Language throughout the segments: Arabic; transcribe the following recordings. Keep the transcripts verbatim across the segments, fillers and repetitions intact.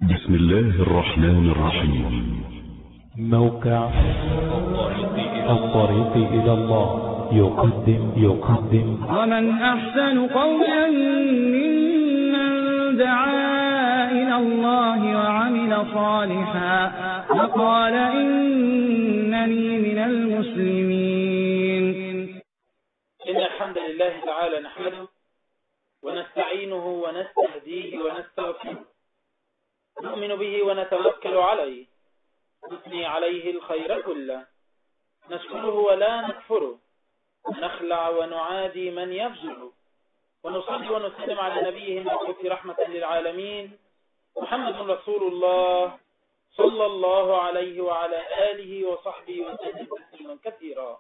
بسم الله الرحمن الرحيم. موقع الطريق إلى الله يقدم يقدم ومن أحسن قولا ممن دعا إلى الله وعمل صالحا وقال إنني من المسلمين. إن الحمد لله تعالى نحمده ونستعينه ونستهديه ونستغفره، نؤمن به ونتوكل عليه، نثني عليه الخير كله، نشكره ولا نكفره، ونخلع ونعادي من يفجره، ونصلي ونسلم على نبيه المبعوث رحمة للعالمين محمد رسول الله صلى الله عليه وعلى آله وصحبه وسلم تسليما كثيرا.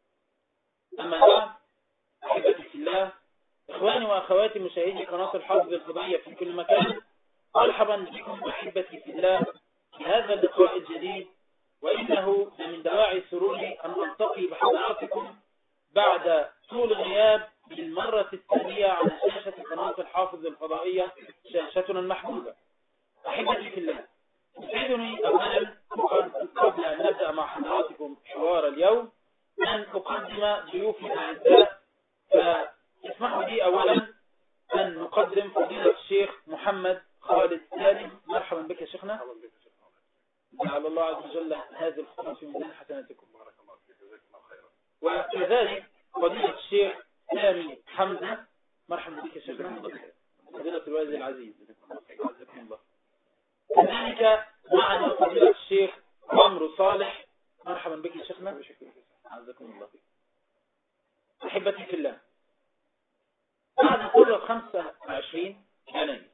أما بعد، أحبتي في الله، إخواني وأخواتي مشاهدي قناة الحافظ الفضائية في كل مكان، مرحبا بكم أحبتي في الله في هذا اللقاء الجديد، وإنه من دواعي سروري أن ألتقي بحضراتكم بعد طول غياب للمرة الثانية على شاشة قناة الحافظ الفضائية، شاشتنا المحبوبة. أحبتي في الله، يسعدني أولا قبل أن نبدأ مع حضراتكم حوار اليوم أن أقدم ضيوفي الأعزاء، فاسمحوا لي أولا أن نقدم فضيلة الشيخ محمد خالد سالم. مرحبا بك يا شيخنا. جعل الله عز وجل هذه الخطوة في ميزان حسناتكم. بارك الله فيك، جزاك الله خيرا. وكذلك فضيلة الشيخ سامي حمزة. مرحبا بك يا شيخنا. فضيلة الوالد العزيز، جزاكم الله. كذلك معنا فضيلة الشيخ عمرو صالح. مرحبا بك يا شيخنا. جزاكم الله. أحبتي في الله، بعد ثورة خمسة وعشرين يناير،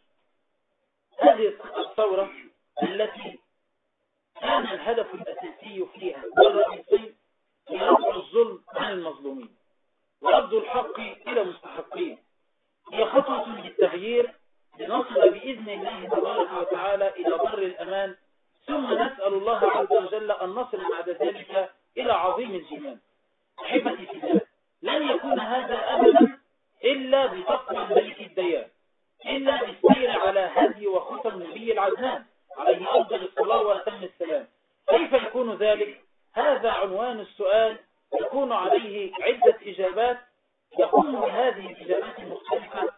هذه الثورة التي كان الهدف الأساسي فيها والرئيسي هي رفع الظلم عن المظلومين ورد الحق إلى مستحقين، هي خطوة للتغيير لنصل بإذن الله تبارك وتعالى إلى بر الأمان، ثم نسأل الله عز وجل أن نصل بعد ذلك إلى عظيم الجنان. أحبتي في الله، لن يكون هذا أبدا إلا بتقوى الملك الديان، إلا بالسير على هدي وخطى النبي العدنان عليه أفضل الصلاة وأتم السلام. كيف يكون ذلك؟ هذا عنوان السؤال، يكون عليه عدة إجابات. يقوم بهذه الإجابات المختلفة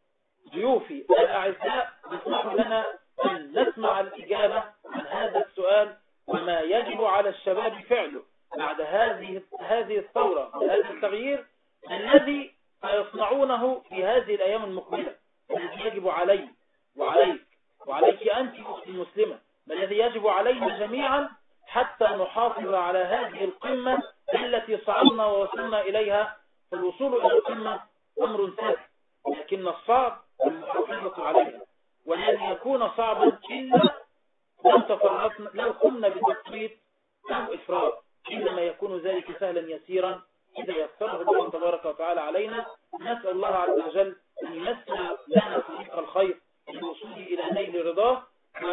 ضيوفي الأعزاء، يسمح لنا أن نسمع الإجابة عن هذا السؤال وما يجب على الشباب فعله بعد هذه هذه الثورة وهذا التغيير الذي سيصنعونه في هذه الأيام المقبلة، الذي يجب علي وعليك وعليك أنت أختي المسلمة، ما الذي يجب علينا جميعا حتى نحافظ على هذه القمة التي صعدنا ووصلنا إليها. فالوصول إلى القمة أمر سهل، لكن الصعب المحافظة عليها، ولن يكون صعبا إلا لو تفرطنا لو قمنا بتفريط أو إفراط، إنما يكون ذلك سهلا يسيرا إذا يسره الله تبارك وتعالى علينا. نسأل الله عز وجل أن يمثل لنا طريق الخير للوصول إلى نيل رضاه،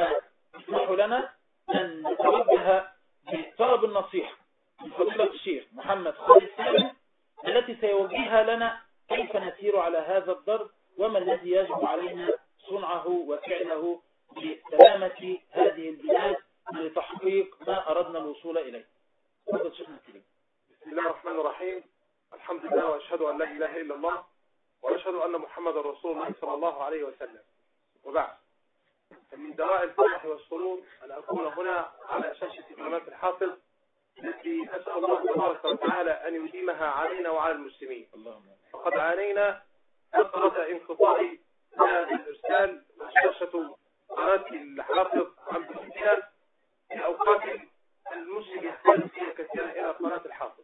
ويسمح لنا أن نتوجه بطلب النصيحة من فضيلة الشيخ محمد خالد سالم التي سيوجهها لنا كيف نسير على هذا الضرب، وما الذي يجب علينا صنعه وفعله لسلامة هذه البلاد لتحقيق ما أردنا الوصول إليه. تفضل شيخنا الكريم. بسم الله الرحمن الرحيم. الحمد لله، وأشهد أن لا إله إلا الله، وأشهد أن محمد رسول الله صلى الله عليه وسلم. وبعد، من دواعي الفرح والسرور أن أكون هنا على شاشة قناة الحافظ التي أسأل الله تبارك وتعالى أن يديمها علينا وعلى المسلمين. فقد عانينا فترة انقطاع هذا الإرسال وشاشة قناة الحافظ عن بثها في أوقات المسلم يحتاج فيها كثيرا إلى قناة الحافظ.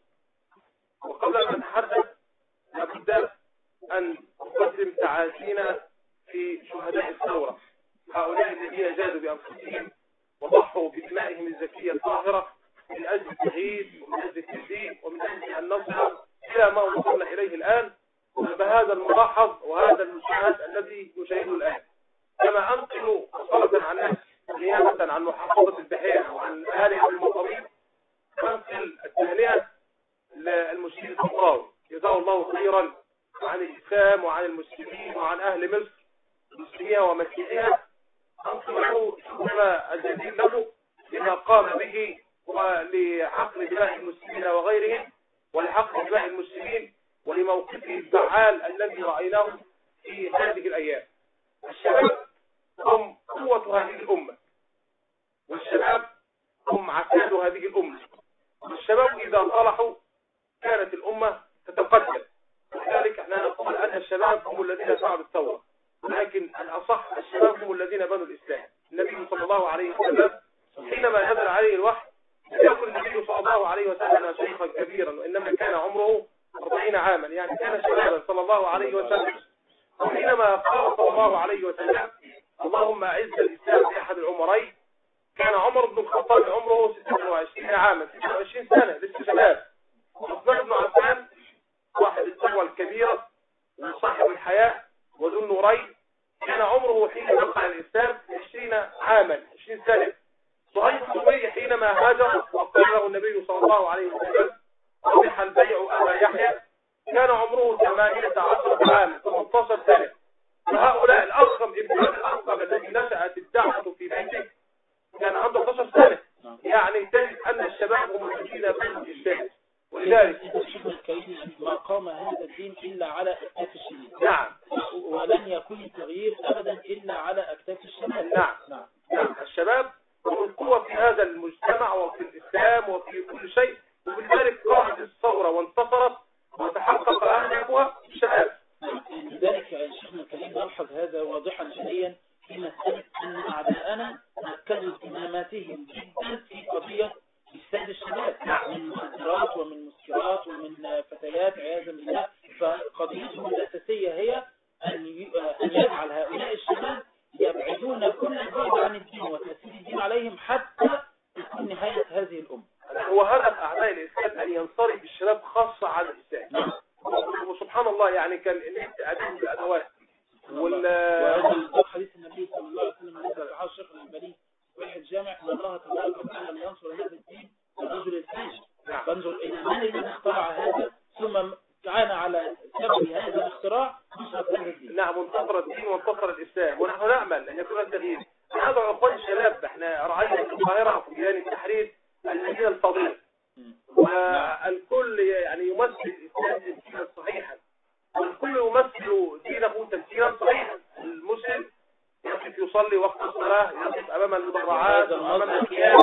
وقبل أن نتحدث لابد أن نقدم تعازينا في شهداء الثورة، هؤلاء الذين جادوا بأنفسهم وضحوا بدمائهم الزكية الطاهرة من أجل التغيير ومن أجل التجديد ومن أجل أن نصل إلى ما وصلنا إليه الآن، وبهذا الملاحظ وهذا المشاهد الذي نشاهده الآن. كما أنقل صلة عن نفسي نيابة عن محافظة البحيرة وعن أهالي المطارين، أنقل التهنئة للمشير الطنطاوي جزاه الله خيرا عن الإسلام وعن المسلمين وعن أهل مصر مسلميها ومسيحيها، أنقل له إنما الجديد له لما قام به ولحقن دماء المسلمين وغيرهم ولحقن دماء المسلمين ولموقفه الفعال الذي رأيناه في هذه الأيام. الشباب هم قوة هذه الأمة، والشباب هم عتاد هذه الأمة، والشباب إذا صلحوا كانت الأمة تتقدم. ولذلك احنا نقول أن الشباب هم الذين فعلوا الثورة، ولكن الأصح الشباب هم الذين بنوا الإسلام. النبي صلى الله عليه وسلم حينما نزل عليه الوحي لم يكن النبي صلى الله عليه وسلم شيخا كبيرا، وإنما كان عمره أربعين عاما، يعني كان شبابا صلى الله عليه وسلم. وحينما قال صلى الله عليه وسلم اللهم أعز الإسلام بأحد العمرين، كان عمر بن الخطاب عمره ستة وعشرين عاما، ستة وعشرين سنة لسه شباب. عثمان بن عفان واحد الثروة الكبيرة وصاحب الحياة وذو النورين، كان عمره حين دخل الإسلام عشرين عاما، عشرين سنة. صهيب بن أمية حينما هاجر وقال له النبي صلى الله عليه وسلم ربح البيع أبا يحيى، كان عمره ثمانية عشر عاما، ثمانية عشر سنة. وهؤلاء الأرقم ابن الأرقم الذي نشأت الدعوة في بيته كان عنده اثنتا عشرة سنة. يعني تجد أن الشباب هم الذين بنوا الإسلام. ولذلك ما قام هذا الدين إلا على أكتاف الشباب. نعم. ولن يكون التغيير أبدا إلا على أكتاف الشباب. نعم. نعم. نعم. الشباب هم القوة في هذا المجتمع وفي الإسلام وفي كل شيء، وبذلك قامت الثورة وانتصرت وتحقق أهدافها الشباب. لذلك يا شيخنا الكريم نلحظ هذا واضحا جليا في مسألة أن أعداءنا ركزوا اهتماماتهم جدا في قضية إفساد الشباب من مخدرات ومن مسكرات ومن فتيات عياذا بالله. فقضيتهم الأساسية هي أن يجعل هؤلاء الشباب يبعدون كل بعد عن الدين وتأثير الدين عليهم حتى تكون نهاية هذه الأمة. هو هدف أعداء الإسلام أن ينصرف الشباب خاصة على الإسلام. وسبحان الله يعني كان النت أدين بالأدوات وهذا حديث النبي صلى الله عليه وسلم الذي صححه الشيخ الألباني واحد جامع أن الله تبارك وتعالى لينصر هذا الدين الرجل الفاجر. فانظر إلى من الذي اخترع هذا ثم كان على سبب هذا الاختراع نصرة هذا الدين. نعم، انتصر الدين وانتصر الإسلام، ونحن نأمل أن يكون التغيير. ندعو أخوان الشباب، احنا رأينا في القاهرة في ميدان التحرير المدينة الفضيلة، والكل يعني يمثل الإسلام تمثيلا صحيحا، والكل يمثل دينه تمثيلا صحيحا. المسلم يقف يصلي وقت الصلاة، يقف أمام المدرعات وأمام الخيام.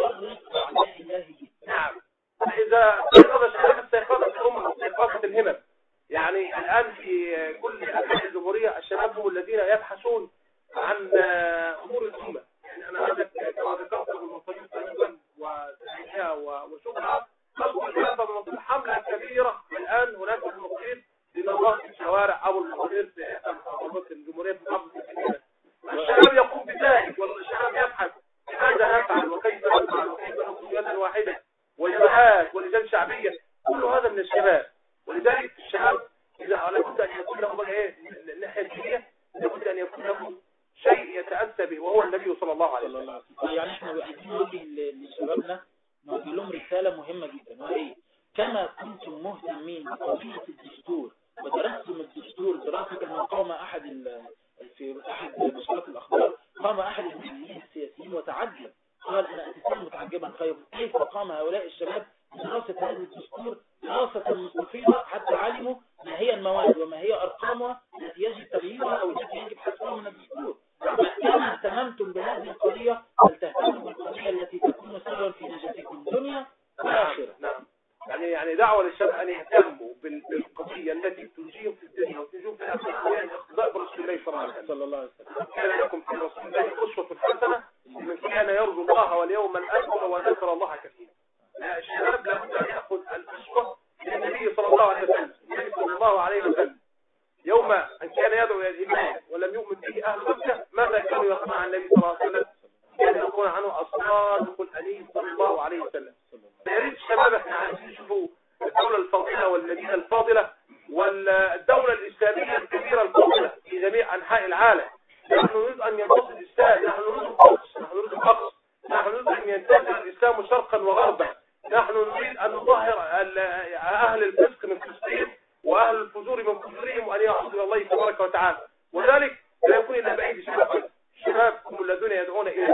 نعم. إذا استيقظ الشباب استيقظت الأمة، استيقظت الهمم. يعني الآن في كل أنحاء الجمهورية الشباب هم الذين يبحثون عن أمور الأمة. يعني أنا عندك كما ذكرت بالمصاريف تقريبا وتنعيها وشغلها، أصبح حملة كبيرة الآن هناك في المصاريف لنظافة الشوارع أو المصاريف في الجمهورية في محافظة الكبيرة. الشباب يقوم بذلك، والشباب يبحث ماذا نفعل وكيف نفعل وكيف نكون يدا واحدة، وجبهات ولجان شعبية، كل هذا من الشباب. ولذلك الشباب إذا لابد أن يكون له بقى إيه الناحية الدينية، لابد أن يكون له شيء يتأسى به وهو النبي صلى الله عليه وسلم. يعني احنا عايزين نوجه لشبابنا نوجه لهم رسالة مهمة جدا، وهي كما كنتم مهتمين بقضية الدستور ودرستم الدستور دراسة كما قام أحد في أحد نشرات الأخبار، قام أحد المسؤولين السياسيين وتعجب، قال أنا أتساءل متعجبا كيف قام هؤلاء الشباب بدراسة هذا الدستور دراسة مستفيضة حتى علموا ما هي المواد وما هي أرقامها التي يجب تغييرها أو التي يجب حذفها من الدستور. كما اهتممتم بهذه القضية فلتهتموا بالقضية التي تكون سببا في نجاتكم الدنيا والآخرة. نعم. يعني يعني دعوة للشباب أن يهتموا بالقضية التي تنجيهم في الدنيا وتنجيهم في الآخرة، يعني اقتداء برسول الله صلى الله عليه وسلم. كان لكم في رسول الله أسوة حسنة لمن كان يرجو الله واليوم الآخر وذكر الله كثيرا. الشباب لابد أن يأخذ الأسوة للنبي صلى الله عليه وسلم. النبي صلى الله عليه وسلم يوم أن كان يدعو إلى الإيمان ولم يؤمن به أهل مكة، ماذا كانوا يصنع عن النبي صلى الله عليه وسلم؟ كان يقول عنه الصادق الأمين صلى الله عليه وسلم. فيريد الشباب احنا عايزين نشوفوا الدولة الفاضلة والمدينة الفاضلة والدولة الإسلامية الكبيرة الفاضلة في جميع أنحاء العالم. نحن نريد أن ينتصر الإسلام، نحن نريد القدس، نحن نريد الأقصى، نحن نريد أن ينتشر الإسلام شرقا وغربا، نحن نريد أن نظهر أهل الفسق من فسقهم وأهل الفجور من فجورهم وأن يعبدوا إلى الله تبارك وتعالى. وذلك لا يكون إلا بأيدي الشباب. الشباب هم الذين يدعون إلى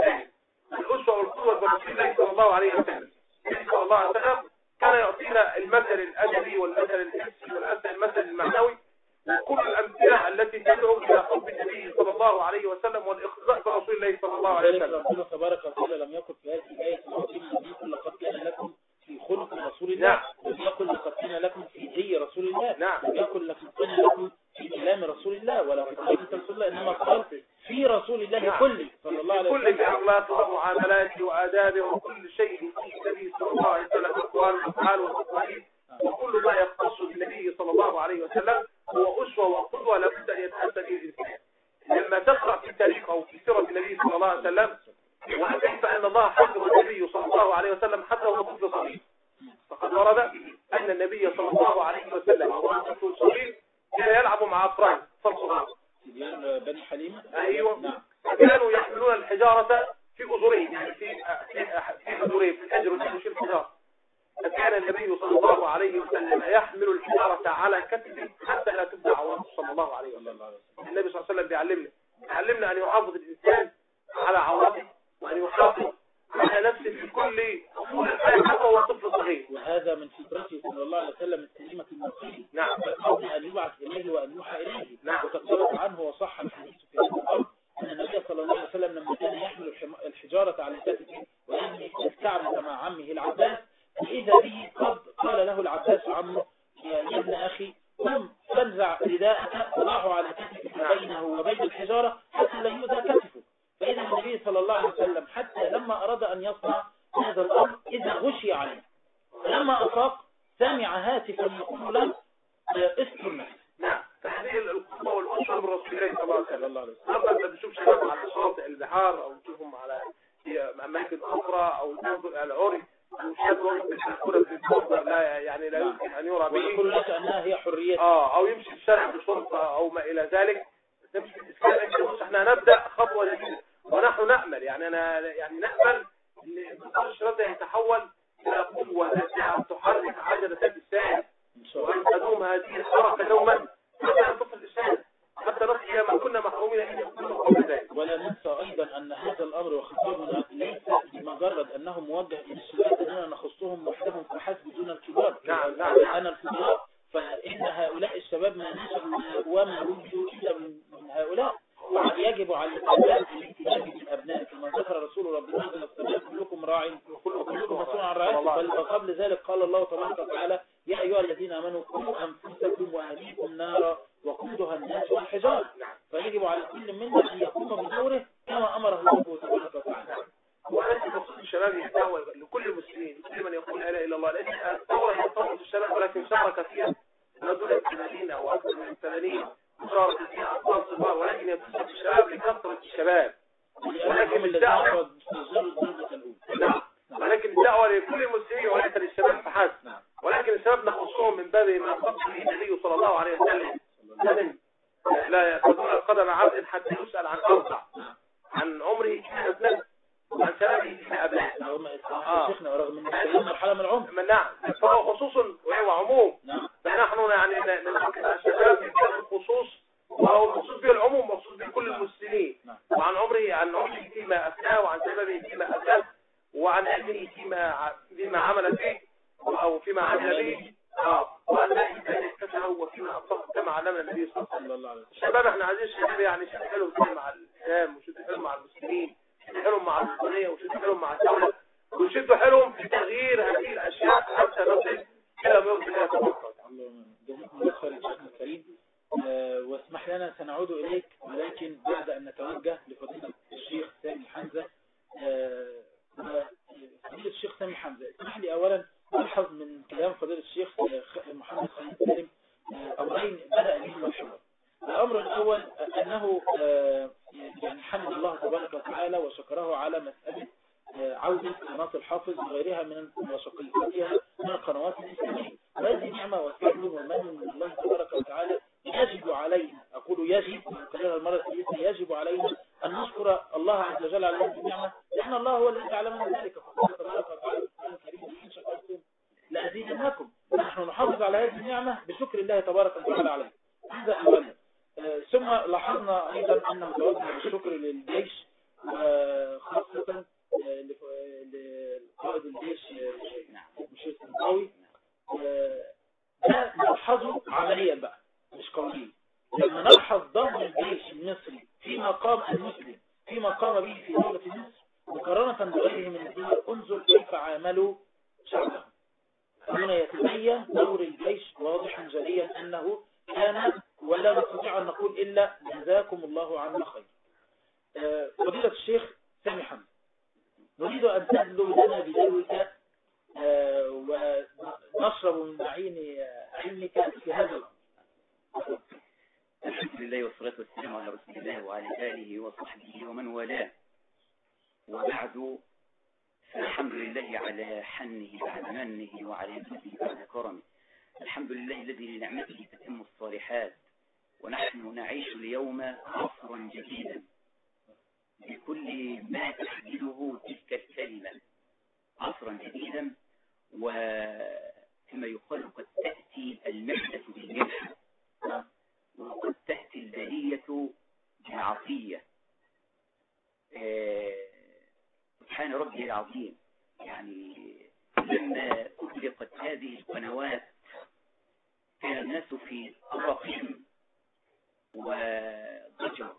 ذلك. الأسوة والقدوة برسول الله صلى الله عليه وسلم. النبي صلى الله عليه وسلم كان يعطينا المثل الأدبي والمثل الحسي والمثل المعنوي وكل الأمثلة التي تدعو إلى حب النبي صلى الله عليه وسلم والاقتداء برسول الله صلى الله عليه وسلم. ربنا تبارك وتعالى لم يقل في هذه الآية لقد كان لكم في خلق رسول الله، لم يقل لقد كان لكم في هدي رسول الله، لم يقل لقد كان لكم في كلام رسول الله ولا في كلام رسول الله، إنما قال في رسول الله كله صلى الله عليه وسلم. كل الأخلاق ومعاملاته وآدابه وكل شيء في النبي صلى الله عليه وسلم، أقوال وأفعال وتصريح وكل ما يختص بالنبي صلى الله عليه وسلم هو أسوة وقدوة لابد أن يتأسى به الإنسان. لما تقرأ في التاريخ أو في سيرة النبي صلى الله عليه وسلم وتعرف أن الله حفظ النبي صلى الله عليه وسلم حتى وهو طفل صغير. فقد ورد أن النبي صلى الله عليه وسلم وهو طفل صغير كان يلعب مع أفراد صغار بني حليمة. أيوة. كانوا يحملون الحجارة في أذرهم، يعني في في أذرهم في الحجر وفي الحجارة. فكان النبي صلى الله عليه وسلم يحمل الحجارة على كتفه حتى لا تبدع عورته صلى الله عليه وسلم. النبي صلى الله عليه وسلم بيعلمنا يعلمنا أن يحافظ الإنسان على عورته وأن يحافظ على نفسه في كل أمور الحياة حتى وهو طفل صغير. وهذا من فطرته صلى الله عليه وسلم السليمة النقية. نعم. قبل أن يبعث إليه وأن يوحى إليه. نعم. وقد ثبت عنه وصح الحديث في هذا الأمر أن النبي صلى الله عليه وسلم لما كان يحمل الحجارة على كتفه ويبني الكعبة مع عمه العباس فإذا به قد قال له العباس عمه يا ابن أخي قم فانزع رداءك وضعه على كتفك بينه وبين الحجارة حتى لا يؤذى كتفه. فإذا النبي صلى الله عليه وسلم حتى لما أراد أن يصنع هذا الأمر إذا غشي عليه فلما أفاق سمع هاتفا يقول له استر نفسك. نعم. تحديد القوة والأسرة بالرسول الله صلى الله عليه وسلم. أما أنت بتشوف شباب على شواطئ البحار أو تشوفهم على أماكن أخرى أو تنظر على عري وشاب بالحكولة في الكورة لا يعني لا يمكن أن يرى به. ويقول لك أنها هي حرية. آه أو يمشي في الشارع بشرطة أو ما إلى ذلك. نمشي في الإسلام إحنا نبدأ خطوة جديدة ونحن نأمل يعني أنا يعني نأمل أن الشرطة يتحول إلى قوة التي تحرك عجلة الإسلام وأن تدوم هذه الحركة دوما حتى أن تصل الإسلام حتى نصل إلى ما كنا محرومين أن يكون قبل ذلك. ولا ننسى أيضا أن هذا الأمر وخطابنا ليس بمجرد أنه موجه إلى الشباب أننا نخصهم وحدهم فحسب دون الكبار. نعم نعم. أنا الكبار فإن هؤلاء الشباب ما نشأوا وما ولدوا إلا من هؤلاء. يجب على الأبناء الاهتمام بالأبناء كما ذكر رسول ربنا كلكم راع وكلكم مسؤول عن رعيته. بل وقبل ذلك قال الله تبارك وتعالى يا أيها الذين آمنوا قوا أنفسكم وأهليكم نارا وقودها الناس والحجارة. فيجب على كل منا أن يقوم بدوره كما أمره الله تبارك وتعالى. وأنا المقصود الشباب يحتوى لكل المسلمين كل من يقول لا إله إلا الله لأن الثورة هي ثورة الشباب ولكن شارك فيها رجل الثمانين أو أكثر من الثمانين شارك فيها أطفال صغار ولكن يتصل الشباب لكثرة الشباب. ولكن الدعوة ولكن الدعوة لكل المسلمين وليس للشباب فحسب. ولكن الشباب نخصهم من باب ما خص به النبي صلى الله عليه وسلم لا يأخذون قدم عبد حتى يسأل عن أربع عن عمره كأبناء وعن شبابه كأبناء. آه. شيخنا رغم من مرحلة من العمر. نعم. فهو خصوص وعموم. فنحن يعني نذكر الشباب بالخصوص وهو مقصود به العموم مقصود به كل المسلمين. وعن عمره عن عمره فيما أفناه وعن شبابه فيما أفناه وعن علمه فيما فيما عمل فيه أو فيما عمل به. اه وأن لا يتكسه وفيما أبصر كما علمنا النبي صلى الله عليه وسلم. الشباب احنا عايزين الشباب يعني شد حلو مع الإسلام وشد حلو مع المسلمين وشد حلو مع الوطنية وشد حلو مع الدولة وشد حلو في تغيير هذه الأشياء حتى نصل إلى ما يرضي الله تبارك وتعالى. جزاكم الله خير شيخنا الكريم. واسمح لنا سنعود إليك ولكن بعد أن نتوجه لفضيلة الشيخ سامي حمزة. فضيلة الشيخ سامي حمزة اسمح لي أولا ألحظ من كلام فضيلة الشيخ محمد خالد سالم أمرين بدأ بهما الحوار. الأمر الأول أنه يعني حمد الله تبارك وتعالى وشكره على مسألة عودة قناة الحافظ وغيرها من وشقيقاتها من القنوات الإسلامية. وهذه نعمة وفضل ومن من الله تبارك وتعالى يجب علينا أقول يجب وكررها المرة الثالثة يجب علينا أن نشكر الله عز وجل على هذه النعمة لأن الله هو الذي يعلمنا ذلك. فقال تبارك وتعالى الكريم إن شكرتم لأزيدنكم. نحن نحافظ على هذه النعمة بشكر الله تبارك وتعالى عليه. هذا أولا. ثم لاحظنا أيضا أن متوجه الشكر للجيش وخاصة لقائد الجيش مش الطنطاوي. ده نلحظه عمليا بقى مش قوليا. لما نلحظ ضم الجيش المصري في مقام المسلم في مقام به في دولة مصر مقارنة بغيره من الدول، انظر كيف عاملوا شعبهم. هنا يتبين دور الجيش واضحا جليا أنه كان، ولا نستطيع أن نقول إلا جزاكم الله عنا خير. فضيلة الشيخ سامي حمد، نريد أن تدلو لنا بدلوك ونشرب من معين علمك في هذا الأمر. الحمد لله والصلاة والسلام على رسول الله وعلى آله وصحبه ومن والاه، وبعد، فالحمد لله على حنه بعد منه وعلى يده بعد كرمه. الحمد لله الذي لنعمته تتم الصالحات، ونحن نعيش اليوم عصرا جديدا بكل ما تحمله تلك الكلمة، عصرا جديدا. وكما يقال قد تأتي المحنة بالمنحة، وقد تأتي البلية بالعطية. سبحان ربي العظيم. يعني لما أطلقت هذه القنوات كان الناس في أرق وضجر،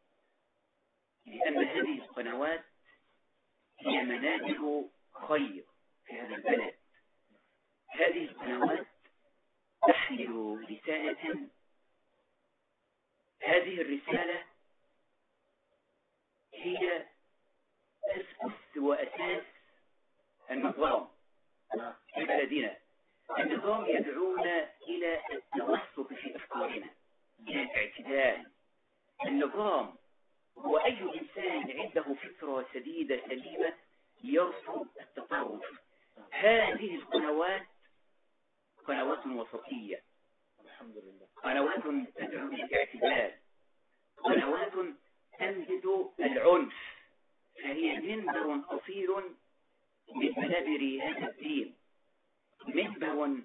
لأن هذه القنوات هي منابع خير في هذا البلد. هذه القنوات تحمل رسالة، هذه الرسالة هي أسس وأساس النظام في بلدنا. النظام يدعونا إلى التوسط في أفكارنا، إلى الاعتدال. النظام هو أي إنسان عنده فكرة سديدة سليمة يرفض التطرف. هذه القنوات قنوات وسطية، الحمد لله، قنوات تدعو للاعتدال، قنوات تنبذ العنف، فهي منبر أصيل من منابر هذا الدين، منبر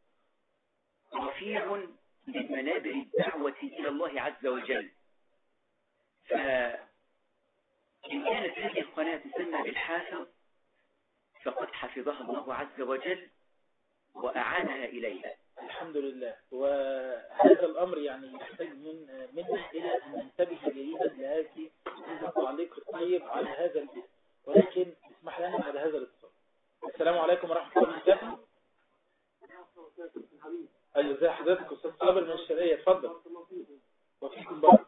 رفيع من منابر الدعوة إلى الله عز وجل. فإن كانت هذه القناة تسمى بالحافظ فقد حفظها الله عز وجل وأعانها إليها. الحمد لله. وهذا الأمر يعني يحتاج من منا إلى أن ننتبه جيدا لهذه هذا التعليق الطيب على هذا الاسم، ولكن اسمح لنا بعد هذا الاتصال. السلام عليكم ورحمة الله وبركاته. أيوة، ازي حضرتك؟ أستاذ صابر من الشرقية، اتفضل. وفيكم بارك.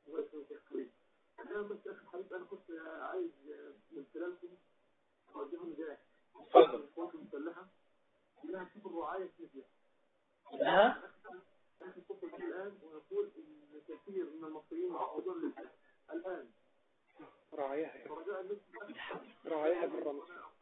أنا بس أخي حبيب، أنا كنت عايز من خلالكم أوجههم رسالة. اتفضل. القوات المسلحة إنها تشوف الرعاية في مثلها. إنها؟ أخي اتصل بي الآن ويقول إن كثير من المصريين معقودون للأسف الآن رعاياها ورجاء رعاياها بالرمز.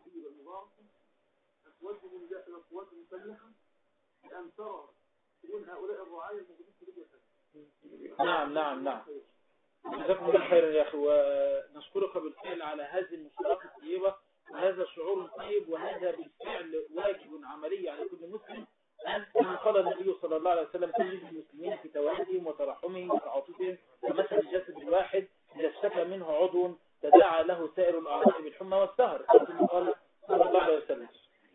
أتوجه نداء إلى القوات المسلحة بأن ترى شؤون هؤلاء الرعايا الموجودين في ليبيا. نعم نعم نعم. جزاكم الله خيرا يا أخي، ونشكرك بالفعل على هذه المشاركة الطيبة وهذا الشعور الطيب، وهذا بالفعل واجب عملي على كل مسلم. أن قال النبي صلى الله عليه وسلم: تجد المسلمين في توادهم وترحمهم وتعاطفهم كمثل الجسد الواحد إذا اشتكى منه عضو تداعى له سائر الأعضاء بالحمى والسهر، كما قال صلى الله عليه وسلم.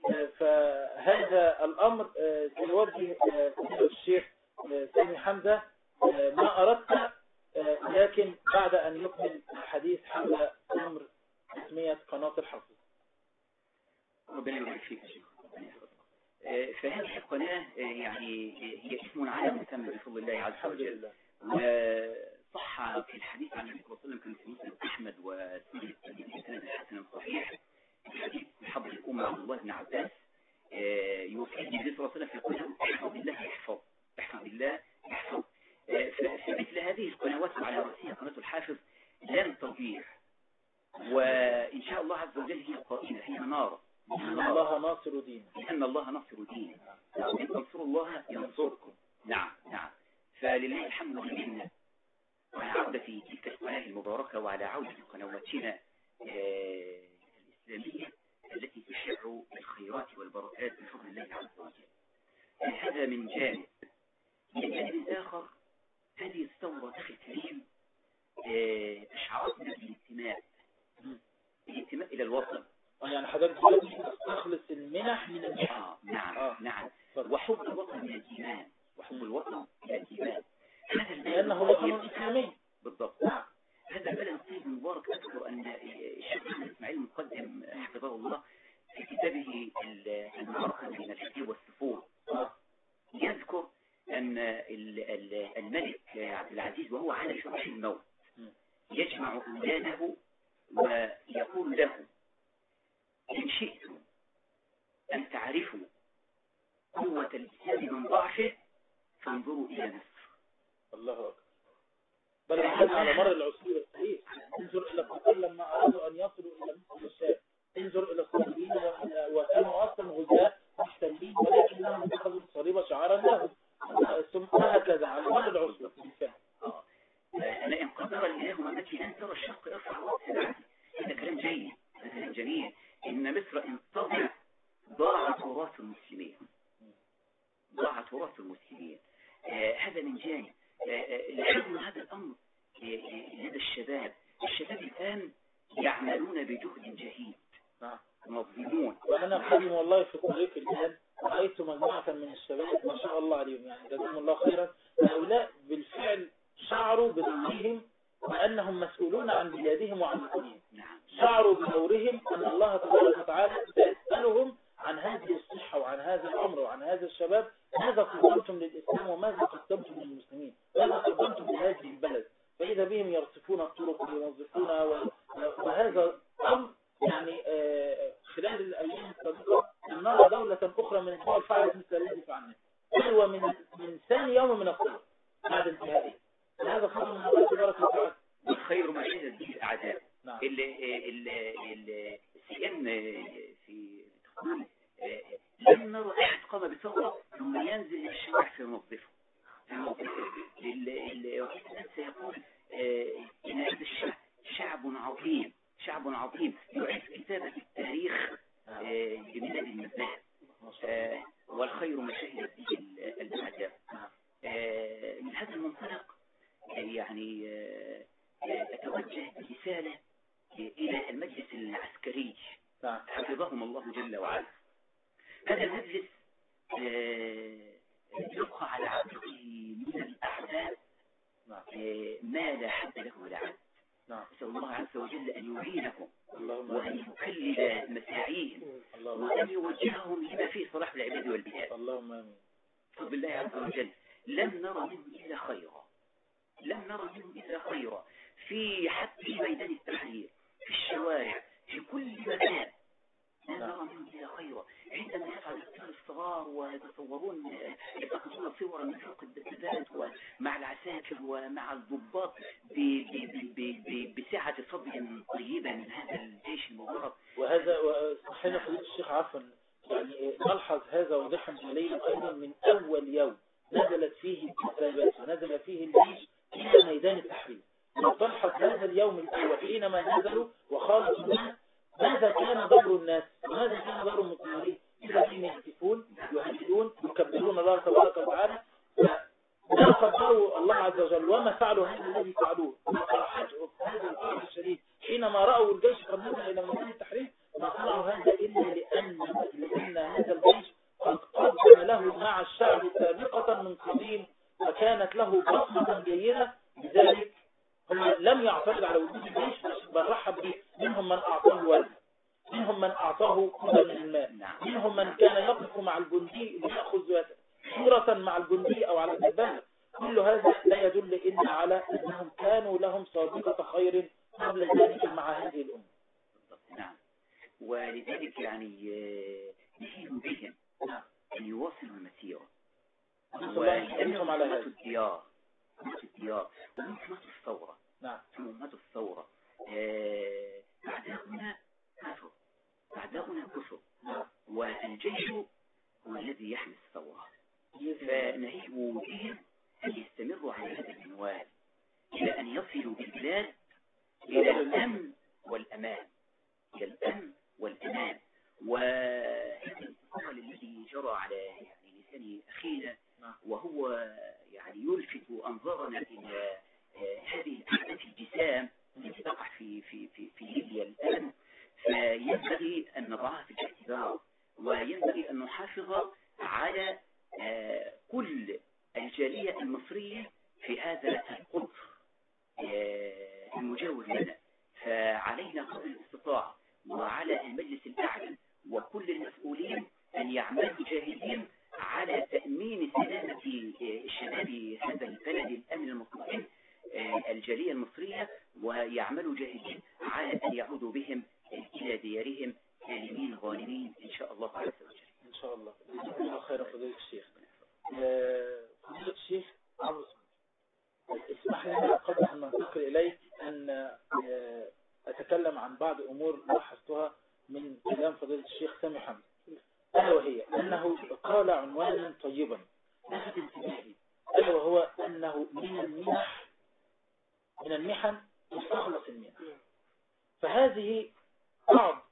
فهذا الأمر سيوجه الشيخ سامي حمزة ما أردت، لكن بعد أن يكمل الحديث حول أمر تسمية قناة الحافظ. ربنا يبارك فيك يا شيخ. فهذه القناة يعني هي اسم على مسمى بفضل الله عز وجل. وصح في الحديث عن النبي صلى الله عليه وسلم كان في مسلم أحمد وسنة السند الحسن الصحيح، الحديث حبر الأمة عبد الله بن عباس يوصي النبي صلى الله عليه وسلم في قوله: احفظ الله يحفظ، احفظ الله يحفظ. فمثل هذه القنوات على رأسها قناة الحافظ لن تضيع، وإن شاء الله عز وجل هي قائمة، هي منارة. إن الله ناصر دين، لأن الله ناصر دين، وإن تنصروا الله ينصركم. نعم نعم. فلله الحمد لله على عودة تلك القناة المباركة وعلى عودة قنواتنا الإسلامية التي تشع الخيرات والبركات بفضل الله عز وجل. هذا من جانب. من جانب آخر، هذه الثورة أخي الكريم أشعرتنا بالاجتماع إلى الوطن. يعني حضرتك دلوقتي تستخلص المنح من المنح. آه نعم آه. نعم. وحب الوطن من الإيمان، وحب الوطن من الإيمان. لأنه وطن إسلامي. بالضبط. هذا البلد الطيب المبارك. أذكر أن الشيخ محمد إسماعيل المقدم حفظه الله في كتابه المعركة بين الحكي والسفور يذكر أن الملك عبد العزيز وهو على فراش الموت يجمع أولاده ويقول له: إن شئتم أن تعرفوا قوة الإسلام من ضعفه فانظروا إلى مصر. الله أكبر. بل على مر العصور الصحيح انظر إلى القتال لما أرادوا أن يصلوا إلى مصر الشام، انظر إلى الصليبيين وكانوا أصلا غزاة محتلين ولكنهم اتخذوا الصليب شعارا لهم، ثم هكذا على مر العصور. أنا إن قدر الإله ممتي أن ترى الشرق يرفع رأس العدل. هذا كلام جيد، هذا كلام جميل. إن مصر إن تضع ضاع تراث المسلمين، ضاع تراث المسلمين. آه هذا من جانب. لحظم هذا الأمر لدى الشباب. الشباب الآن يعملون بجهد جهيد منظمون. وأنا قادم والله في الطريق الآن رأيت مجموعة من الشباب ما شاء الله عليهم، يعني جزاهم الله خيرا. هؤلاء بالفعل شعروا بدورهم وأنهم مسؤولون عن بلادهم وعن وطنهم. شعروا بدورهم أن الله تبارك وتعالى سيسألهم عن هذه الصحة وعن هذا الأمر وعن هذا الشباب. ماذا قدمتم للإسلام وماذا قدمتم للمسلمين؟ ماذا قدمتم لهذه البلد؟ فإذا بهم يرصفون الطرق وينظفونها، وهذا أمر يعني خلال الأيام السابقة نرى دولة أخرى من الدول فعلت مثل الذي فعلناه، بل ومن من ثاني يوم من الثورة بعد انتهائه. هذا فضل من الله تبارك وتعالى. الخير ما شهدت به الأعداء. السيان في تقول لم نرى أحد قام بثورة ثم ينزل إلى الشوارع فينظفه. الرئيس سيقول إن هذا الشعب شعب عظيم، شعب عظيم يعيد كتابة التاريخ بمدد المذاهب. والخير ما شهدت به الأعداء. من هذا المنطلق يعني أتوجه برسالة إلى المجلس العسكري حفظهم الله جل وعلا. هذا المجلس يبقى على عاتقه من الأعداء ما لا حد له ولا عد. نسأل الله عز وجل أن يعينهم وأن يكلل مساعيهم وأن يوجههم لما فيه صلاح العباد والبلاد. اللهم آمين. فضل الله عز وجل لم نرى منهم إلا خيرا، لم نرى منهم إلا خيرا في حتى في ميدان التحرير، في الشوارع، في كل مكان. لا نرى منهم إلا خيرا. عندما يفعل الأطفال الصغار ويتصورون يتخذون صورا من فوق الدبابات ومع العساكر ومع الضباط بسعة صدر طيبة من هذا الجيش المبارك. وهذا صحيح فضيلة الشيخ عفوا، يعني نلحظ هذا وضحا جليا أيضا من أول يوم نزلت فيه الدبابات ونزل فيه الجيش إلى ميدان التحرير. تلحظ هذا اليوم الأول حينما نزلوا وخالصوا الناس، ماذا كان دور الناس وماذا كان دور المسلمين؟ الذين يهتفون يهددون يكبرون الله تبارك وتعالى. ما قدروا الله عز وجل وما فعلوا هذا الذي فعلوه. فرحتهم هذا الفرح الشديد حينما رأوا الجيش قد نزل إلى ميدان التحرير. ما صنعوا هذا إلا لأن لأن هذا الجيش قد قدم له مع الشعب سابقة من قديم وكانت له بصمة جيدة. لذلك هم لم يعترض على وجود الجيش بل رحب به. منهم من أعطاه ولد، منهم من أعطاه كوبا من الماء، منهم من كان يقف مع الجندي ليأخذ صورة مع الجندي أو على الدبابة. كل هذا لا يدل إلا على أنهم كانوا لهم سابقة خير قبل ذلك مع هذه الأمة. نعم. ولذلك يعني نحن بهم أن يواصلوا المسيرة ويأمنهم على هذا الديار الديار ومهمة الثورة. نعم. مهمة الثورة. أعداؤنا كفر، أعداؤنا كفر، والجيش هو الذي يحمي الثورة. فنهيب بهم أن يستمروا على هذا المنوال إلى أن يصلوا بالبلاد إلى الأمن والأمان، إلى الأمن والأمان. والانتصار الذي جرى على يعني لسان أخينا وهو يعني يلفت أنظارنا إلى هذه الأحداث الجسام التي تقع في في في في ليبيا الآن. ينبغي أن نضعها في الاعتبار، وينبغي أن نحافظ على كل الجالية المصرية في هذا القطر المجاور لنا. فعلينا قدر الاستطاعة وعلى المجلس الأعلى وكل المسؤولين أن يعملوا جاهدين على تأمين سلامة الشباب هذا البلد الأمن المطمئن الجالية المصرية، ويعملوا جاهدين على أن يعودوا بهم إلى ديارهم سالمين غانمين إن شاء الله عز وجل. إن شاء الله. جزاكم الله خيرا فضيلة الشيخ. فضيلة الشيخ عمرو، اسمح لنا قبل أن ننتقل إليك أن أتكلم عن بعض أمور لاحظتها من كلام فضيلة الشيخ سامي حمد، ألا وهي أنه قال عنوانا طيبا لفت انتباهي، ألا وهو أنه من المنح من المحن تستخلص المنح. فهذه بعض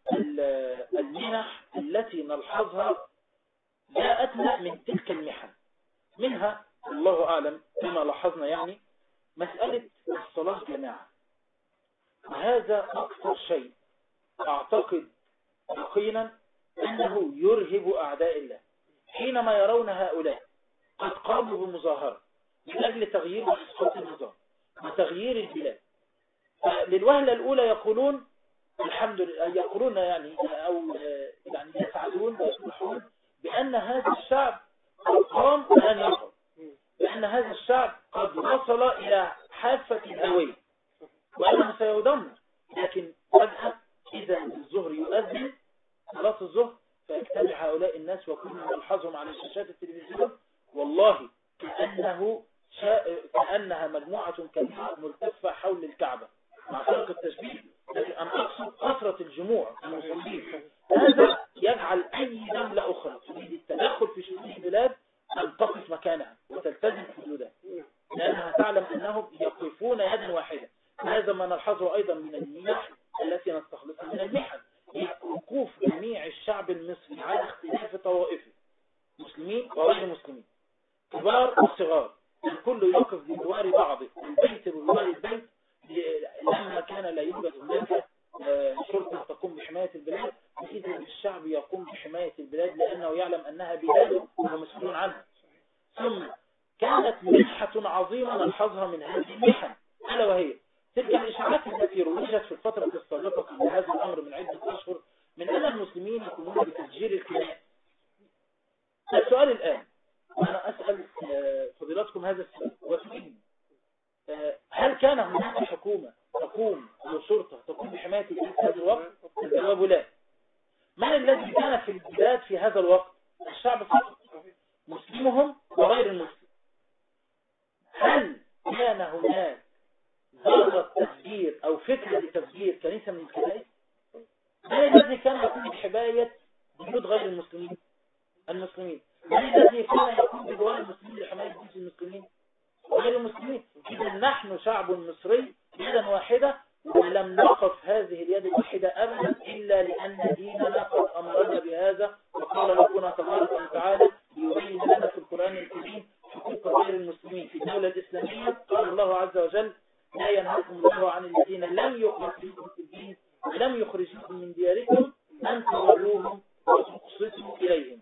المنح التي نلحظها جاءتنا من تلك المحن، منها الله أعلم بما لاحظنا يعني مسألة الصلاة جماعة، وهذا أكثر شيء أعتقد يقينا أنه يرهب أعداء الله حينما يرون هؤلاء قد قاموا بمظاهرة من أجل تغيير خطة النظام وتغيير البلاد. للوهلة الأولى يقولون الحمد لله، يقولون يعني أو يعني يسعدون ويفرحون بأن هذا الشعب قام ولن يقم، بأن هذا الشعب قد وصل إلى حافة الهوية وأنه سيدمر. لكن فجأة إذا الظهر يؤذن صلاة الظهر فيجتمع هؤلاء الناس وكلنا نلحظهم على شاشات التلفزيون والله كأنه شا... كأنها مجموعة كبيرة ملتفة حول الكعبة مع فرق التشبيه، لكن أنا أقصد كثرة الجموع المصلين. هذا يجعل أي دولة أخرى تريد التدخل في شؤون البلاد أن تقف مكانها وتلتزم حدودها، لأنها تعلم أنهم يقفون يدا واحدة. هذا ما نلحظه أيضا من المنح التي نستخلصها من المحن، وقوف جميع الشعب المصري على اختلاف طوائفه، مسلمين وغير مسلمين، كبار وصغار، الكل يقف بجوار بعضه، البيت بجوار البيت. لما كان لا يوجد هناك شرطة تقوم بحماية البلاد، إذا الشعب يقوم بحماية البلاد لأنه يعلم أنها بلاده وهو مسؤول عنها. ثم كانت منحة عظيمة نلحظها من هذه المحن، ألا وهي تلك الإشاعات التي روجت في الفترة السابقة في هذا الأمر من عدة أشهر من أن المسلمين يقومون بتفجير الكنائس. السؤال الآن وأنا أسأل فضيلتكم هذا السؤال وتريد، هل كان هناك حكومة تقوم أو شرطة تقوم بحماية البلاد في هذا الوقت؟ الجواب لا. من الذي كان في البلاد في هذا الوقت؟ الشعب فقط، مسلمهم وغير المسلم. هل كان هناك ذرة تفجير أو فكرة لتفجير كنيسة من الكنائس؟ من الذي كان يقوم بحماية بيوت غير المسلمين؟ المسلمين. من الذي كان يقوم بجوار المسلمين لحماية بيوت المسلمين؟ غير المسلمين. إذا نحن شعب مصري يدا واحدة، ولم نقف هذه اليد الواحدة أبدا إلا لأن ديننا قد أمرنا بهذا، وقال ربنا تبارك وتعالى ليبين لنا في القرآن الكريم حقوق غير المسلمين في الدولة الإسلامية. قال الله عز وجل لا ينهاكم الله عن الذين لم يقاتلوكم في الدين ولم يخرجوكم من دياركم أن تولوهم وتقسطوا إليهم.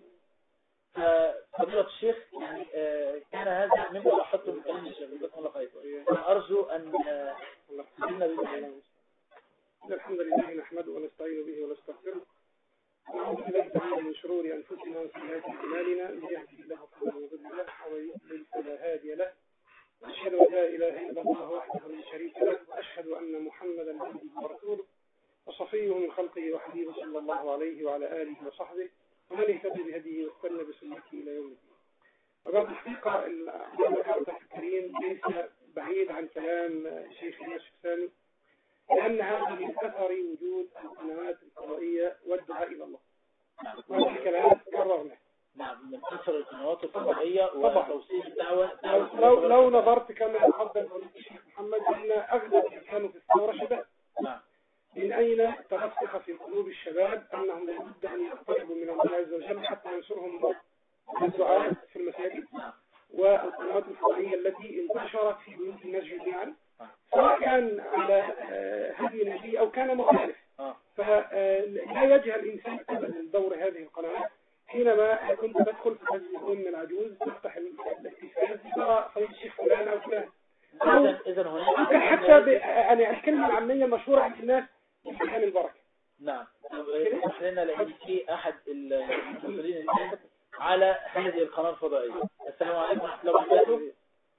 فضيلة الشيخ يعني كان هذا مما لاحظته من كلام الشيخ جزاكم الله خير. أرجو أن تجينا بالله. الحمد لله نحمده ونستعين به ونستغفره ونعوذ بالله تعالى من شرور أنفسنا وسيئات أعمالنا، من يهده الله فلا مضل له ومن يضلل فلا هادي له، وأشهد أن لا إله إلا الله وحده لا شريك له، وأشهد أن محمدا عبده ورسوله وصفيه من خلقه وحبيبه صلى الله عليه وعلى آله وصحبه ومن اهتدى بهديه واستنى بسنته إلى يوم الدين. وبعد الحقيقة الأمر الكريم ليس بعيد عن كلام شيخنا الشيخ سامي، لأن هذا من أثر وجود القنوات الفضائية والدعاء إلى الله. وهذا الكلام كررنا. نعم، من أثر القنوات الفضائية وتوصيل الدعوة. لو لو نظرت كما قدم الشيخ محمد أن أغلب كانوا في الثورة شباب. نعم. من أين ترسخ في قلوب الشباب أنهم لابد أن يقتربوا من الله عز وجل حتى ينصرهم الدعاء في المساجد، والقنوات الفضائية التي انتشرت في بيوت الناس جميعا، سواء كان على هدي نبي أو كان مخالف. اه فلا يجهل الإنسان أبدا دور هذه القنوات. حينما كنت بدخل في مسجد أم العجوز تفتح التلفاز ترى فضيلة الشيخ فلان أو فلان، إذا هناك ممكن حتى ب... يعني الكلمة العامية المشهورة عند الناس امتحان البركة. نعم. اسمح لنا لأن في أحد المسؤولين على هذه القناة الفضائية. السلام عليكم ورحمة الله وبركاته.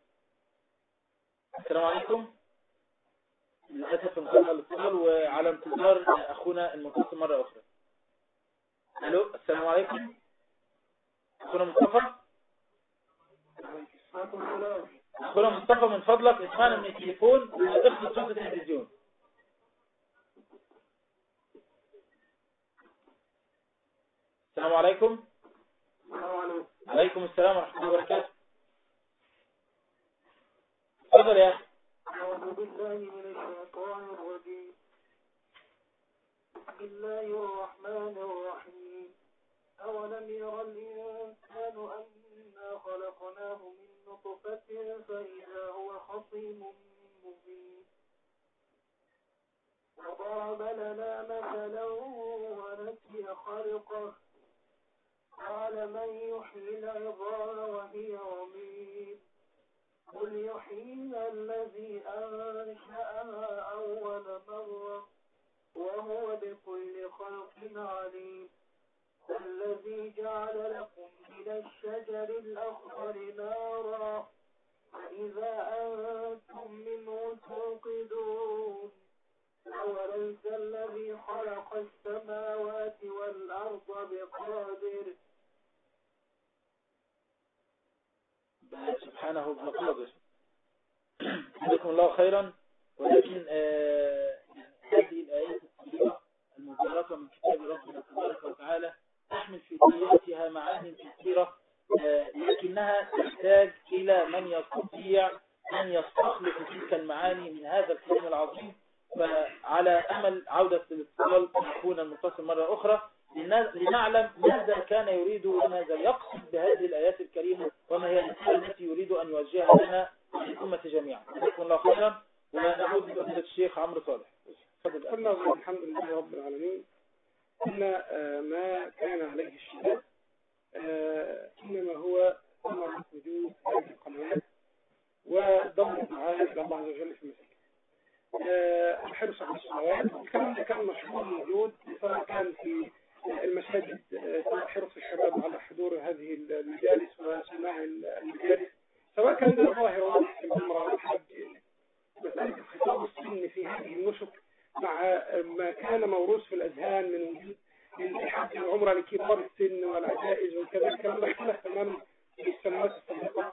السلام عليكم. للأسف انقطع الاتصال وعلى انتظار أخونا المتصل مرة أخرى. ألو السلام عليكم أخونا مصطفى. أخونا مصطفى من فضلك اسمعنا من التليفون وتخفض صوت التلفزيون. السلام عليكم. عليكم السلام ورحمة الله وبركاته. تفضل يا أخي. أعوذ بالله من الشيطان الرجيم. بسم الله الرحمن الرحيم. أولم يرى الإنسان أنا خلقناه من نطفة فإذا هو خصيم مبين. وضرب لنا مثلا ونسي خلقه قال من يحيي العظام وهي رميم قل يحييها الذي أنشأها أول مرة وهو بكل خلق عليم. الذي جعل لكم من الشجر الأخضر نارا فإذا أنتم منه توقدون. أوليس الذي خلق السماوات والأرض بقادر سبحانه بقادر. جزاكم الله خيرا. ولكن آه هذه الآيات المباركة من كتاب ربنا تبارك وتعالى تحمل في سياقها معاني كثيرة، آه لكنها تحتاج إلى من يستطيع أن يستخلص تلك المعاني من هذا الكلام العظيم. فعلى أمل عودة الاتصال يكون المتصل مرة أخرى لنعلم ماذا كان يريد وماذا يقصد بهذه الآيات الكريمة وما هي الرسالة التي يريد أن يوجهها لنا الأمة جميعا. جزاكم الله خيرا. ونعود بفضيلة الشيخ عمرو صالح. قلنا الحمد لله رب العالمين أن ما كان عليه الشباب إنما هو ثمرة وجود هذه القنوات ودور الدعاء إلى الله عز وجل في المساجد. الحرص على الصلوات الكلام ده كان مشهور موجود سواء كان في المساجد، سواء حرص الشباب على حضور هذه المجالس وسماع المجالس، سواء كان ظاهرا في العمرة والحج، مسألة خطاب السن في هذه النسك مع ما كان موروث في الأذهان من وجود الحج والعمرة لكبار السن والعجائز وكذا. الكلام ده اختلف تماما في السنوات السابقة.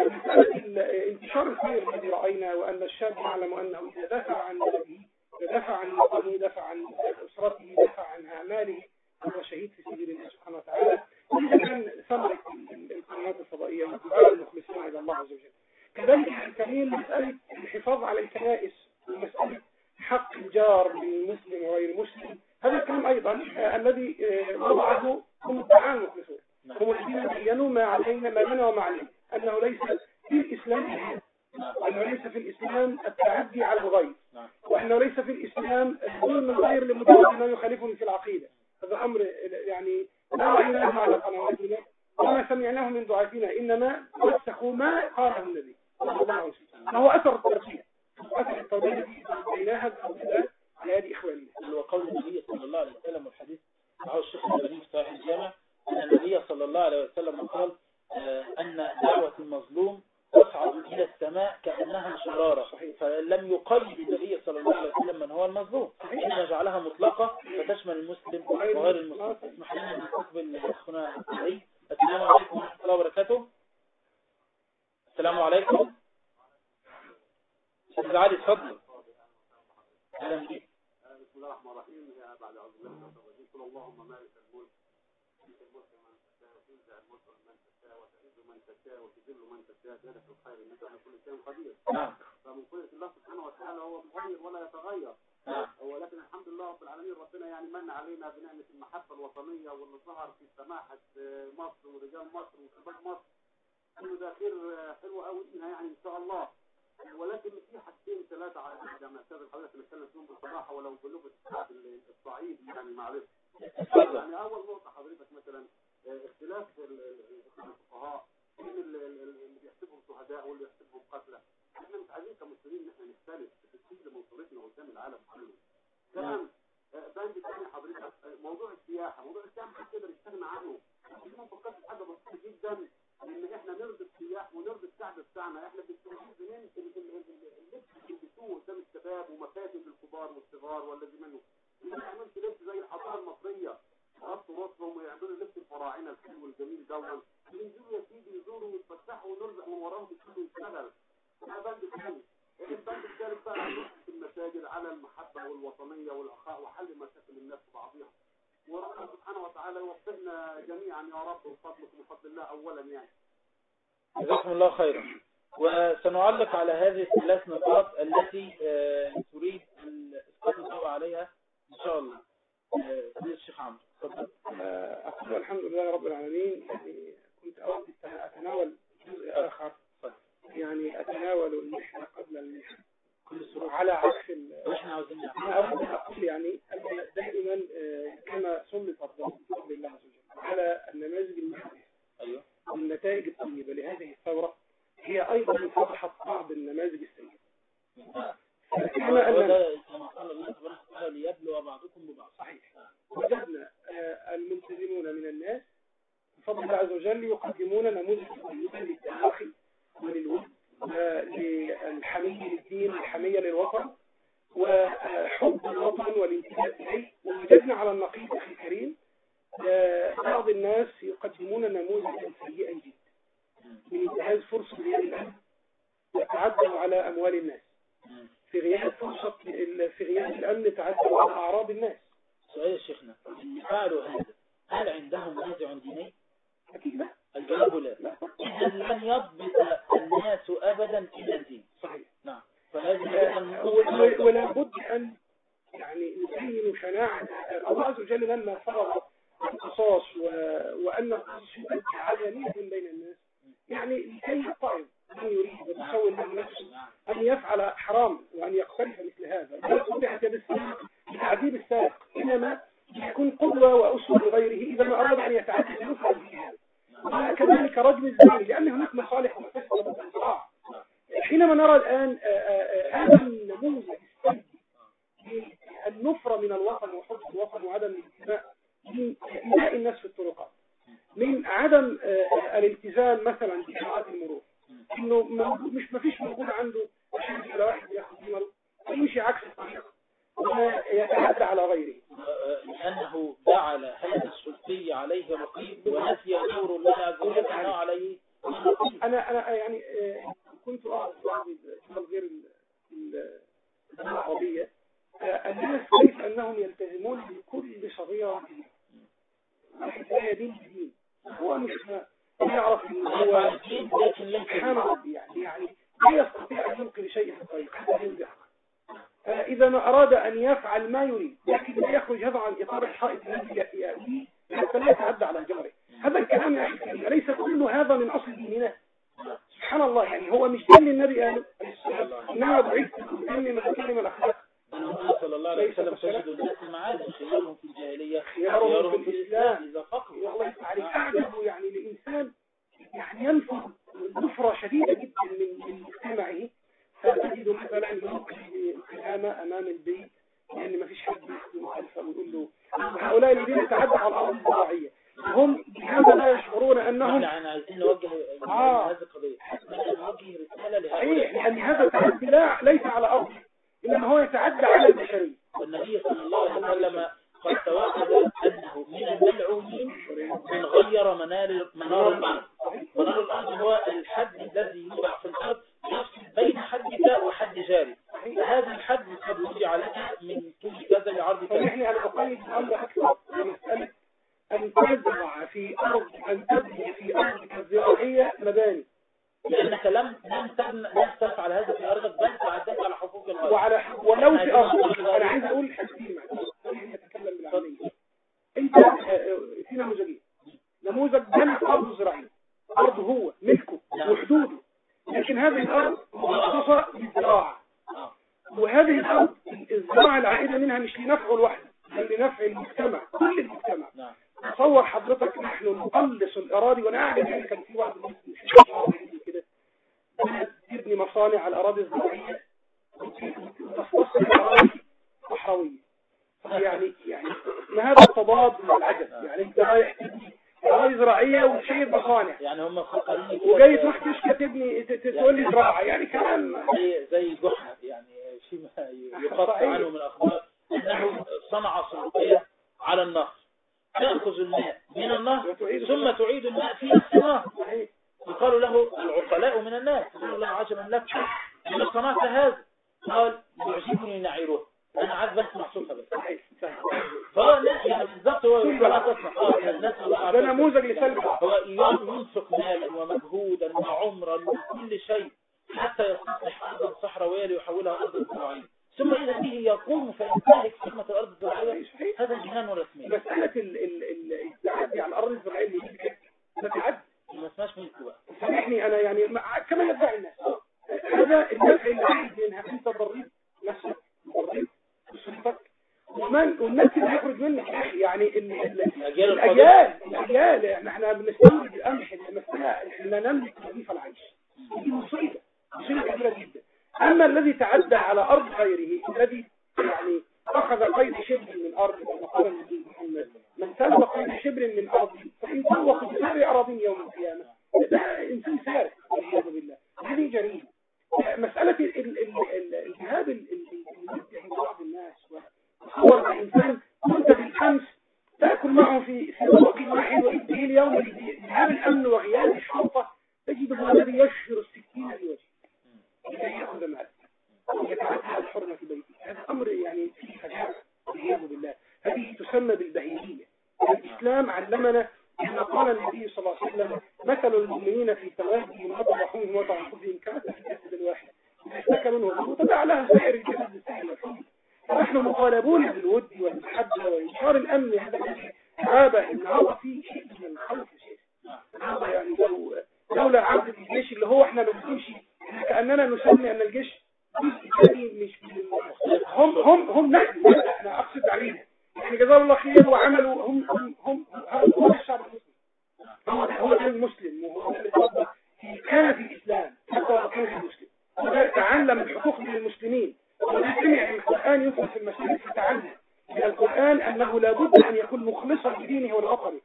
انتشار الخير الذي رأينا وأن الشاب يعلم أنه إذا دافع عن نفسه دافع عن وطنه دافع عن أسرته دافع عن أعماله هو شهيد في سبيل الله سبحانه وتعالى. وإذا كان ثمرة القنوات الفضائية والدعاء المخلصين إلى الله عز وجل. كذلك الكريم مسألة الحفاظ على الكنائس ومسألة حق الجار للمسلم وغير المسلم، هذا الكلام أيضا الذي وضعه هم الدعاء المخلصون، هم الذين بينوا ما علينا ما لنا وما علينا، أنه ليس في الإسلام وأنه ليس في الإسلام التعدي على الغير، وأنه ليس في الإسلام الظلم الغير لمجرد أنه يخالفني في العقيدة. هذا أمر يعني لا رأيناه على قنواتنا وما سمعناه من دعاتنا، إنما وسخوا ما قاله النبي صلى الله عليه وسلم. هو أثر الترفيه، أثر التوبة التي بيناها بأولاد على إخواننا. وقول النبي صلى الله عليه وسلم والحديث معه الشيخ الألباني في صحيح الجامع أن النبي صلى الله عليه وسلم قال أن دعوة المظلوم تصعد إلى السماء كأنها شرارة، فلم يقيد النبي صلى الله عليه وسلم من هو المظلوم، إنما جعلها مطلقة فتشمل المسلم وغير المسلم. اسمح لنا أن نستقبل أخونا علي. السلام عليكم ورحمة الله وبركاته. السلام عليكم. أستاذ علي اتفضل. أهلا بك. بسم الله الرحمن الرحيم. بعد أعوذ بالله من الشيطان الرجيم. قل اللهم مالك الملك تؤتي الملك من تشاء وتنزع الملك من تشاء وتعز من تشاء وتذل من تشاء بيدك الخير إنك على كل شيء قدير. نعم. فمن قدرة الله سبحانه وتعالى هو مغير ولا يتغير. نعم. ولكن الحمد لله رب العالمين ربنا يعني من علينا بنعمة المحبة الوطنية واللي ظهر في سماحة مصر ورجال مصر وشباب مصر. كل ده خير حلو قوي منها يعني إن شاء الله. ولكن في حاجتين ثلاثه على ما كان حضرتك نتكلم فيهم بصراحه ولو بلغه الصعيد يعني معلش. يعني اول نقطه حضرتك مثلا اختلاف الفقهاء بين اللي بيحسبهم شهداء واللي بيحسبهم قتلى. احنا مش عايزين كمسلمين ان احنا نختلف في كل منظورتنا قدام العالم كله. كمان بند ثاني حضرتك موضوع السياحه، موضوع السياحه محدش يقدر يستغنى عنه. احنا فكرت في حاجه بسيطه جدا ان احنا نرضي السياح ونرضي الشعب بتاعنا. احنا بنستفيد من اللبس اللي بيسوق قدام الشباب ومفاتن الكبار والصغار والذي منه. ما نعملش لبس زي الحضاره المصريه يغطوا راسهم ويعملوا لبس الفراعنه الحلو الجميل دوت. ينزلوا يا سيدي يزوروا ويتفسحوا ونرجع من وراهم يشوفوا يشتغل. ده بند ثاني. البند الثالث بقى في المساجد على المحبه والوطنيه والاخاء وحل مشاكل الناس بعضها. وربنا سبحانه وتعالى يوفقنا جميعا يا رب بفضلك وبفضل الله اولا يعني. جزاكم الله خيرا. وسنعلق على هذه الثلاث نقاط التي تريد الإسقاط الضوء عليها إن شاء الله. سيد الشيخ عمرو تفضل. أقول الحمد لله رب العالمين. يعني كنت أود أتناول جزء آخر يعني أتناول المحنة قبل المحنة كل سرعة على عكس احنا عاوزين أنا أود أقول يعني أن دائما كما سلط الضوء بفضل الله عز وجل على النماذج المحنة أيوه والنتائج الطيبة لهذه الثورة هي أيضا فتحت بعض النماذج السيئة. كما أننا كما قال الله سبحانه وتعالى ليبلو بعضكم ببعض. صحيح. وجدنا الملتزمون من الناس بفضل الله عز وجل يقدمون نموذج طيبا للتآخي وللود وللحمية للدين والحمية للوطن وحب الوطن والانتماء إليه. ووجدنا على النقيض أخي الكريم بعض الناس يقدمون نموذجا سيئا جدا من انتهاز فرصة غياب الأمن وتعدوا على أموال الناس. في غياب فرصة في غياب الأمن تعدوا على أعراض الناس. سؤال يا شيخنا، اللي فعلوا هذا هل عندهم نازع ديني؟ أكيد لا. الجواب لا. لا. إذا لن يضبط الناس أبدا إلى الدين. صحيح. نعم. فهذه ولا بد أن يعني نبين شناعة الله عز وجل لما فرض القصاص و... وأن القصاص يؤدي علانية بين الناس يعني لكي يطعم من يريد وتسول له نفسه أن يفعل حرام وأن يقترف مثل هذا. لا تصبح بالسارق بتعذيب السارق، إنما يكون قدوة وأسوة لغيره إذا ما أراد أن يتعدى يفعل به هذا. كذلك رجم الزاني لأن هناك مصالح ومفاسد ومصالح. حينما نرى الآن هذا النموذج السلبي النفرة من الوطن وحب الوطن وعدم الانتماء من إيذاء الناس في الطرقات، من عدم الالتزام مثلا بإشارات المرور، إنه مش ما فيش موجود عنده عشان على واحد ياخذ مرة يمشي عكس الطريق ويتعدى على غيره. لأنه جعل هذا السلطي عليه رقيب ونسي دور الله عز وجل عليه. أنا أنا يعني كنت أعرف في غير العربية الناس كيف أنهم يلتزمون بكل صغيرة واحد لا يدين بدين هو مش يعرف هو سبحان ربي يعني يعني لا يستطيع أن يلقي شيء في الطريق حتى ينجح. إذا ما أراد أن يفعل ما يريد لكن لا يخرج هذا عن إطار الحائط الذي يأتيه حتى لا يتعدى على جاره. هذا الكلام يا أخي أليس كل هذا من أصل ديننا؟ سبحان الله يعني هو مش دين النبي قال إنما بعثت لأني مكلم الأخلاق. أنا صلى الله عليه وسلم تجد الناس معاذ خيارهم في الجاهلية خيارهم في الإسلام إذا فقهوا. والله تعالى أعجب يعني الإنسان يعني ينفر نفرة شديدة جدا من من مجتمعه. فتجد مثلا يوقف القيامة أمام البيت لأن ما فيش حد يخدم خلفه ويقول له هؤلاء الذين يتعدوا على الأرض الزراعية هم بهذا لا يشعرون أنهم أنا عايزين نوجه هذه القضية نوجه رسالة لهؤلاء لأن هذا التعدي لا ليس على أرض إنما هو يتعدى على البشرية. والنبي صلى الله عليه وسلم قد تواجد أنه من الملعونين من غير منار منار الأرض. منار الأرض هو الحد الذي يوضع في الأرض يفصل بين حدك وحد جاري. هذا الحد قد وضع لك من طول كذا لعرض كذا. فنحن أنا أقيد الأمر أكثر بمسألة أن تزرع في أرض أن تبني في أرضك الزراعية مباني. لأنك لم لم لم تفعل هذا في أرضك بل تعديت على حقوق الغير. وعلى ولو في أرض أنا عايز أقول حاجتين معلش أتكلم بالعملية. أنت في نموذجين نموذج بنت أرض زراعية أرض هو ملكه وحدوده لكن هذه الأرض مخصصة منها مش لنفعه لوحده بل لنفع المجتمع كل المجتمع. تصور حضرتك نحن نقلص الأراضي، وأنا أعلم يعني كان في واحد من كده تبني مصانع على الأراضي الزراعية وتصتص الأراضي صحراوية. يعني يعني ما هذا التضاد مع العجب؟ يعني أنت رايح تبني أراضي زراعية وتشيل مصانع، يعني هم فقرين وجاي تروح تشكي تبني تقول لي زراعة، يعني كلام زي زي جحا. يعني شيء يقطع عنه من الأخبار أنه صنع سلوكية على النهر، تأخذ الماء من النهر ثم تعيد الماء في النهر. يقال له العقلاء من الناس، يقول له عجبا لك إذا صنعت هذا، قال يعجبني نعيره، أنا عاد بس محسوسة بس. فهو يعني بالضبط هو لا تسمع ده نموذج لسلب. هو ينفق مالا ومجهودا وعمرا وكل شيء حتى يصلح أرضا صحراوية ليحولها أرضا زراعية، ثم إذا به يقوم فينتهك خدمة الأرض الزراعية. هذا جنان ورسمي. مسألة التعدي على الأرض الزراعية ده تعدي ما اسمهاش ملك بقى. سامحني أنا يعني كما يدعي الناس هذا النفع اللي عايز منها. أنت ضريت نفسك، ضريت أسرتك، ومن والناس اللي هيخرج منك يعني الأجيال الأجيال احنا بنستورد القمح المسألة احنا نملك وظيفة العيش. دي مصيبة مصيبة كبيرة جدا. أما الذي تعدى على أرض غيره، الذي يعني أخذ قيد شبر من أرض، كما قال النبي محمد من سلب قيد شبر من أرض فإن سوق بسبع أراضين يوم القيامة، ده إنسان سارق والعياذ بالله. هذه جريمة. مسألة الجهاد المدعي بعض الناس، وتصور الإنسان كنت بالأمس تأكل معه في في طبق واحد وإنته اليوم ذهاب الأمن وغياب الشرطة تجده الذي يشهر السكين في وجهه لكي يأخذ ماله ويتعدى الحرمة في بيته. هذا أمر يعني فيه فجاعة والعياذ بالله. هذه تسمى بالبهيمية. الإسلام علمنا كما قال النبي صلى الله عليه وسلم مثل المؤمنين في توادهم وترحمهم وتعاطفهم كمثل الجسد الواحد إذا اشتكى منه عضو تداعى لها سائر الجسد بالسهل والحمد. فنحن مطالبون بالود والمحبة وإنشار الأمن. هذا الذي عابه النهارده فيه شيء من الخوف شيء. النهارده يعني لو لولا عبد الجيش اللي هو احنا بنمشي كأننا نسمي أن الجيش مش هم هم هم نحن احنا أقصد علينا يعني جزاه الله خير وعملوا هم هم هم هو الشعب المسلم، هو هو المسلم وهو اللي كان في الإسلام حتى لو كان في المسلم تعلم الحقوق للمسلمين وسمع القرآن يدخل في المسجد في تعلم من القرآن أنه لابد أن يكون مخلصا لدينه والوطنه.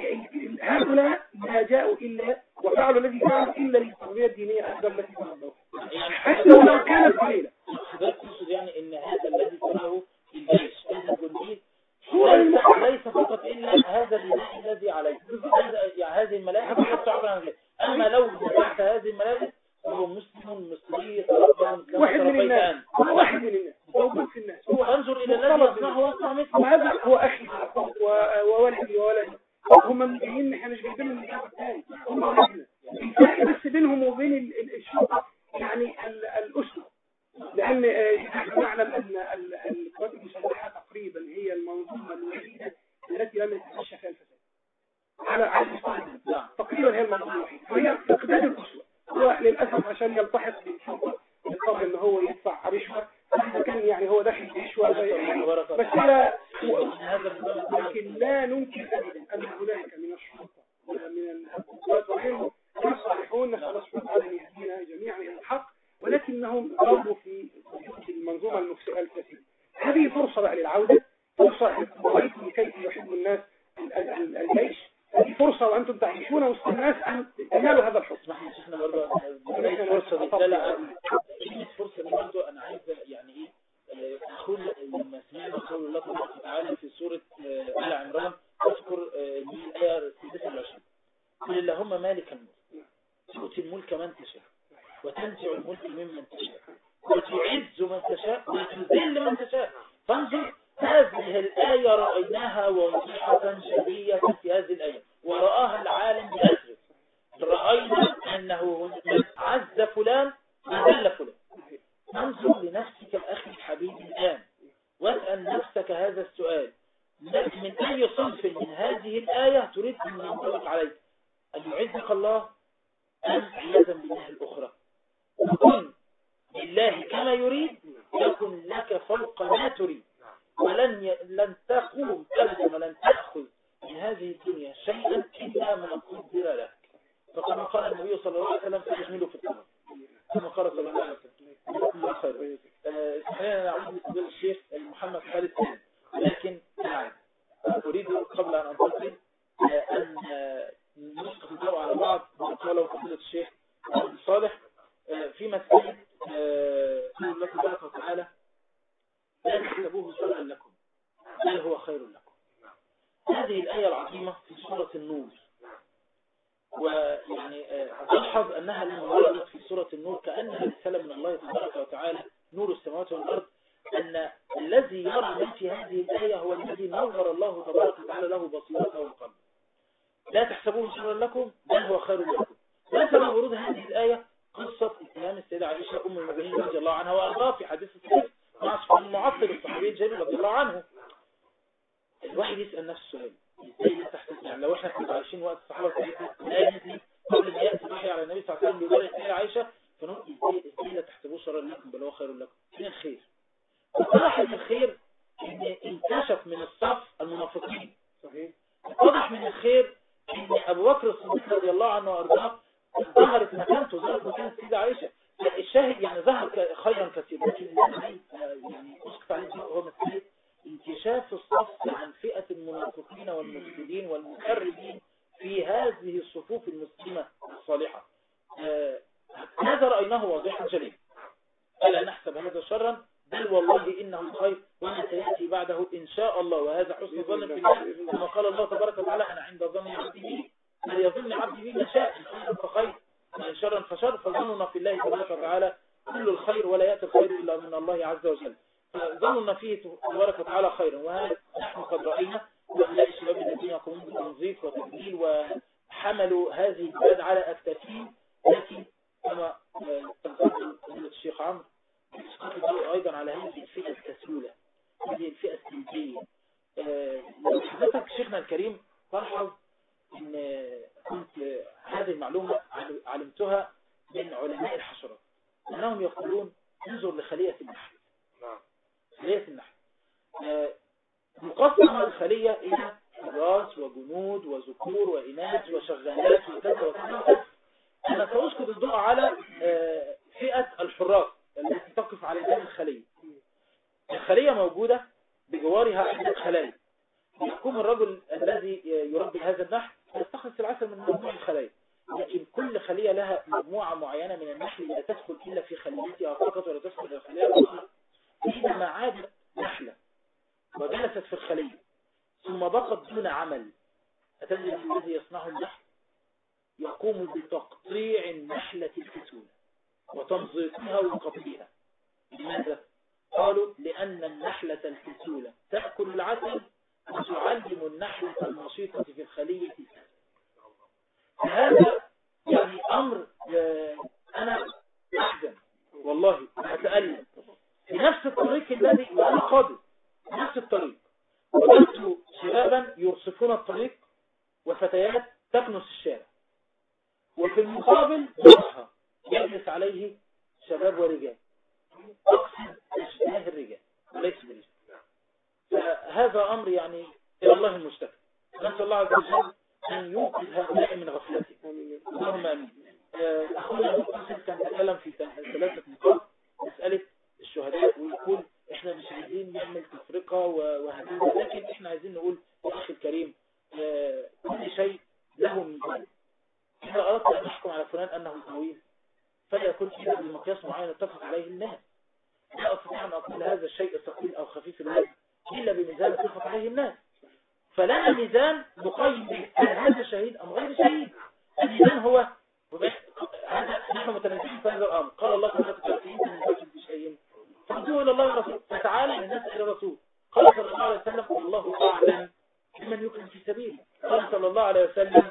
هؤلاء ما جاءوا إلا وفعلوا الذي فعلوا إلا للتربية الدينية أفضل التي فعلوا حتى لو كانت قليلة. يعني إن هذا الذي فعله الجيش الجندي صورة ليس فقط إلا هذا الذي عليه يعني هذه الملابس أما لو تحت هذه الملابس هو مسلم مصري واحد من الناس واحد من الناس موجود في الناس. هو انظر إلى الذي يصنعه ويصنع مثله. وهذا هو أخي وولدي وولدي هم مجيين احنا مش جايبين من الجهة الثاني هم ولدنا. الفرق بس بينهم وبين الشرطة يعني الأسرة، لأن نحن نعلم أن القوات المسلحة تقريبا هي المنظومة الوحيدة التي لم يتعشى فيها الفساد على على تقريبا هي المنظومة الوحيدة. فهي فقدان الأسرة. هو للأسف عشان يلتحق بالشرطة يضطر إن هو يدفع رشوة، كان يعني هو داخل رشوة بس لا لكن لا ننكر أبدا أن هناك من الشرطة من القوات وغيرهم يصالحون نسأل الله سبحانه وتعالى أن يهدينا جميعا إلى الحق، ولكنهم ضربوا في المنظومة المفسدة الكثير. هذه فرصة بقى للعودة، فرصة رأيتم كيف يحب الناس الجيش، هذه فرصة وأنتم تعيشون وسط الناس أن تنالوا هذا الحكم. احنا برضه فرصة دي لا فرصة دي برضه أنا عايز يعني إيه أقول لما سمعنا قول الله سبحانه وتعالى في سورة آل عمران أذكر الآية ستة وعشرين قل اللهم مالك الملك تؤتي الملك من تشاء وتنزع الملك ممن تشاء وتعز من تشاء وتذل من تشاء. فانظر هذه الآية رأيناها واضحة جلية في هذه الآية ورآها العالم بأسره. رأينا أنه من عز فلان وذل فلان. انظر لنفسك الأخي الحبيب الآن واسأل نفسك هذا السؤال: من أي صنف من هذه الآية تريد أن ينطبق عليك؟ أن يعزك الله أم عياذا بالله الأخرى؟ وكن بالله كما يريد يكن لك فوق ما تريد. ولن ي... لن تقوم أبدا ولن تأخذ من هذه الدنيا شيئا إلا ما قدر لك. فكما قال النبي صلى الله عليه وسلم فاجملوا في الطلب كما قال صلى الله عليه وسلم. الله خير. خلينا نعود لفضيل الشيخ محمد خالد سيد، لكن يعني أريد قبل أن أنتقل أن نسقط الضوء على بعض ما قاله فضيلة الشيخ صالح في مسألة قول الله تبارك وتعالى لا تحسبوه شرا لكم بل هو خير لكم. هذه الآية العظيمة في سورة النور، ويعني ألحظ أنها لما وردت في سورة النور كأنها رسالة من الله تبارك وتعالى نور السماوات والأرض، أن الذي يرى من في هذه الآية هو الذي نور الله تبارك وتعالى له بصيرته وقلبه. لا تحسبوه شرا لكم بل هو خير لكم. وسبب ورود هذه الآية قصة اتهام السيدة عائشة أم المؤمنين رضي الله عنها وأرضاها في حديث السيد مع سفيان المعطل الصحابي الجليل رضي الله عنه. الواحد يسأل نفسه سؤال، ازاي لا تحسب؟ يعني لو احنا كنا عايشين وقت الصحابة الآية نزلت قبل ما يأتي الوحي على النبي صلى الله عليه وسلم بيقول السيدة عائشة، فنقول ازاي ازاي لا تحسبوه شرا لكم بل هو خير لكم؟ فين الخير؟ وطرح الخير ان انكشف من الصف المنافقين. صحيح. واضح من الخير ان ابو بكر الصديق رضي الله عنه وارضاه ظهرت مكانته ظهرت مكانة السيدة عائشة. الشاهد يعني ظهر خيرا كثيرا، لكن يعني اسكت عليه هو مسألة انكشاف الصف عن فئة المنافقين والمفسدين والمخربين في هذه الصفوف المسلمة الصالحة. آه هذا رأيناه واضحا جليا. ألا نحسب هذا شرا بل والله إنه خير وما سيأتي بعده إن شاء الله، وهذا حسن ظن في الله كما قال الله تبارك وتعالى أنا عند ظن عبدي بي فليظن عبدي بي ما شاء، إن خيرا فخير وإن شرا فشر، فظننا في الله تبارك وتعالى كل الخير ولا يأتي الخير إلا من الله عز وجل. فظننا فيه تبارك وتعالى خيرا، وهذا نحن قد رأينا وهؤلاء الشباب الذين يقومون بتنظيف وتبديل وحملوا هذه البلاد على أكتافهم، لكن كما تقدم فضيلة الشيخ عمرو يسقط أيضا على هذه الفئة الكسولة، هذه الفئة السلبية. لو حضرتك شيخنا الكريم تلاحظ ان كنت هذه المعلومة علمتها من علماء الحشرات انهم يقولون انظر لخلية النحل. خلية النحل مقسمة الخلية الى حراس وجنود وذكور وإناث وشغالات وكذا وكذا. انا سأسكت الضوء على فئة الحراس التي تقف على هذه الخلية. الخلية موجودة بجوارها عدة خلايا. يقوم الرجل الذي يربي هذا النحل يستخلص العسل من مجموعة الخلايا، لكن كل خلية لها مجموعة معينة من النحل لا تدخل إلا في خليتها فقط ولا تدخل إلى خلية الأخرى. إذا ما عادت نحلة وجلست في الخلية ثم بقت دون عمل، أتدري الذي يصنعه النحل؟ يقوم بتقطيع النحلة الكسولة وتمزيقها وقطعها. لماذا؟ قالوا لأن النحلة الكسولة تأكل العسل وتعلم النحلة النشيطة في الخلية. هذا يعني أمر أنا أحزن والله أتألم. في نفس الطريق الذي وأنا قادم نفس الطريق وجدت شبابا يرصفون الطريق وفتيات تكنس الشارع، وفي المقابل نصها يجلس عليه شباب ورجال أقصد أشباه الرجال وليس بالرجال. فهذا أمر يعني إلى الله المشتكى. نسأل الله عز وجل أن يوقظ هؤلاء من غفلتهم. اللهم آمين. أخونا المقصد كان يتكلم في ثلاثة نقاط، مسألة الشهداء، ويقول إحنا مش عايزين نعمل تفرقة وهكذا، لكن إحنا عايزين نقول يا أخي الكريم كل شيء له ميزان. إذا أردت أن نحكم على فلان أنه طويل فلا يكون إلا بمقياس معين اتفق عليه الناس. لا أستطيع أن أقول هذا الشيء ثقيل أو خفيف الوزن إلا بميزان اتفق عليه الناس. فلنا ميزان نقيم به هل هذا شهيد أم غير شهيد. الميزان هو هذا نحن متنازعين في هذا الأمر. قال الله تعالى من يجب بشيء فردوه إلى الله ورسوله فتعالى الناس إلى الرسول. قال صلى الله عليه وسلم الله أعلم بمن يكرم في سبيله. قال صلى الله عليه وسلم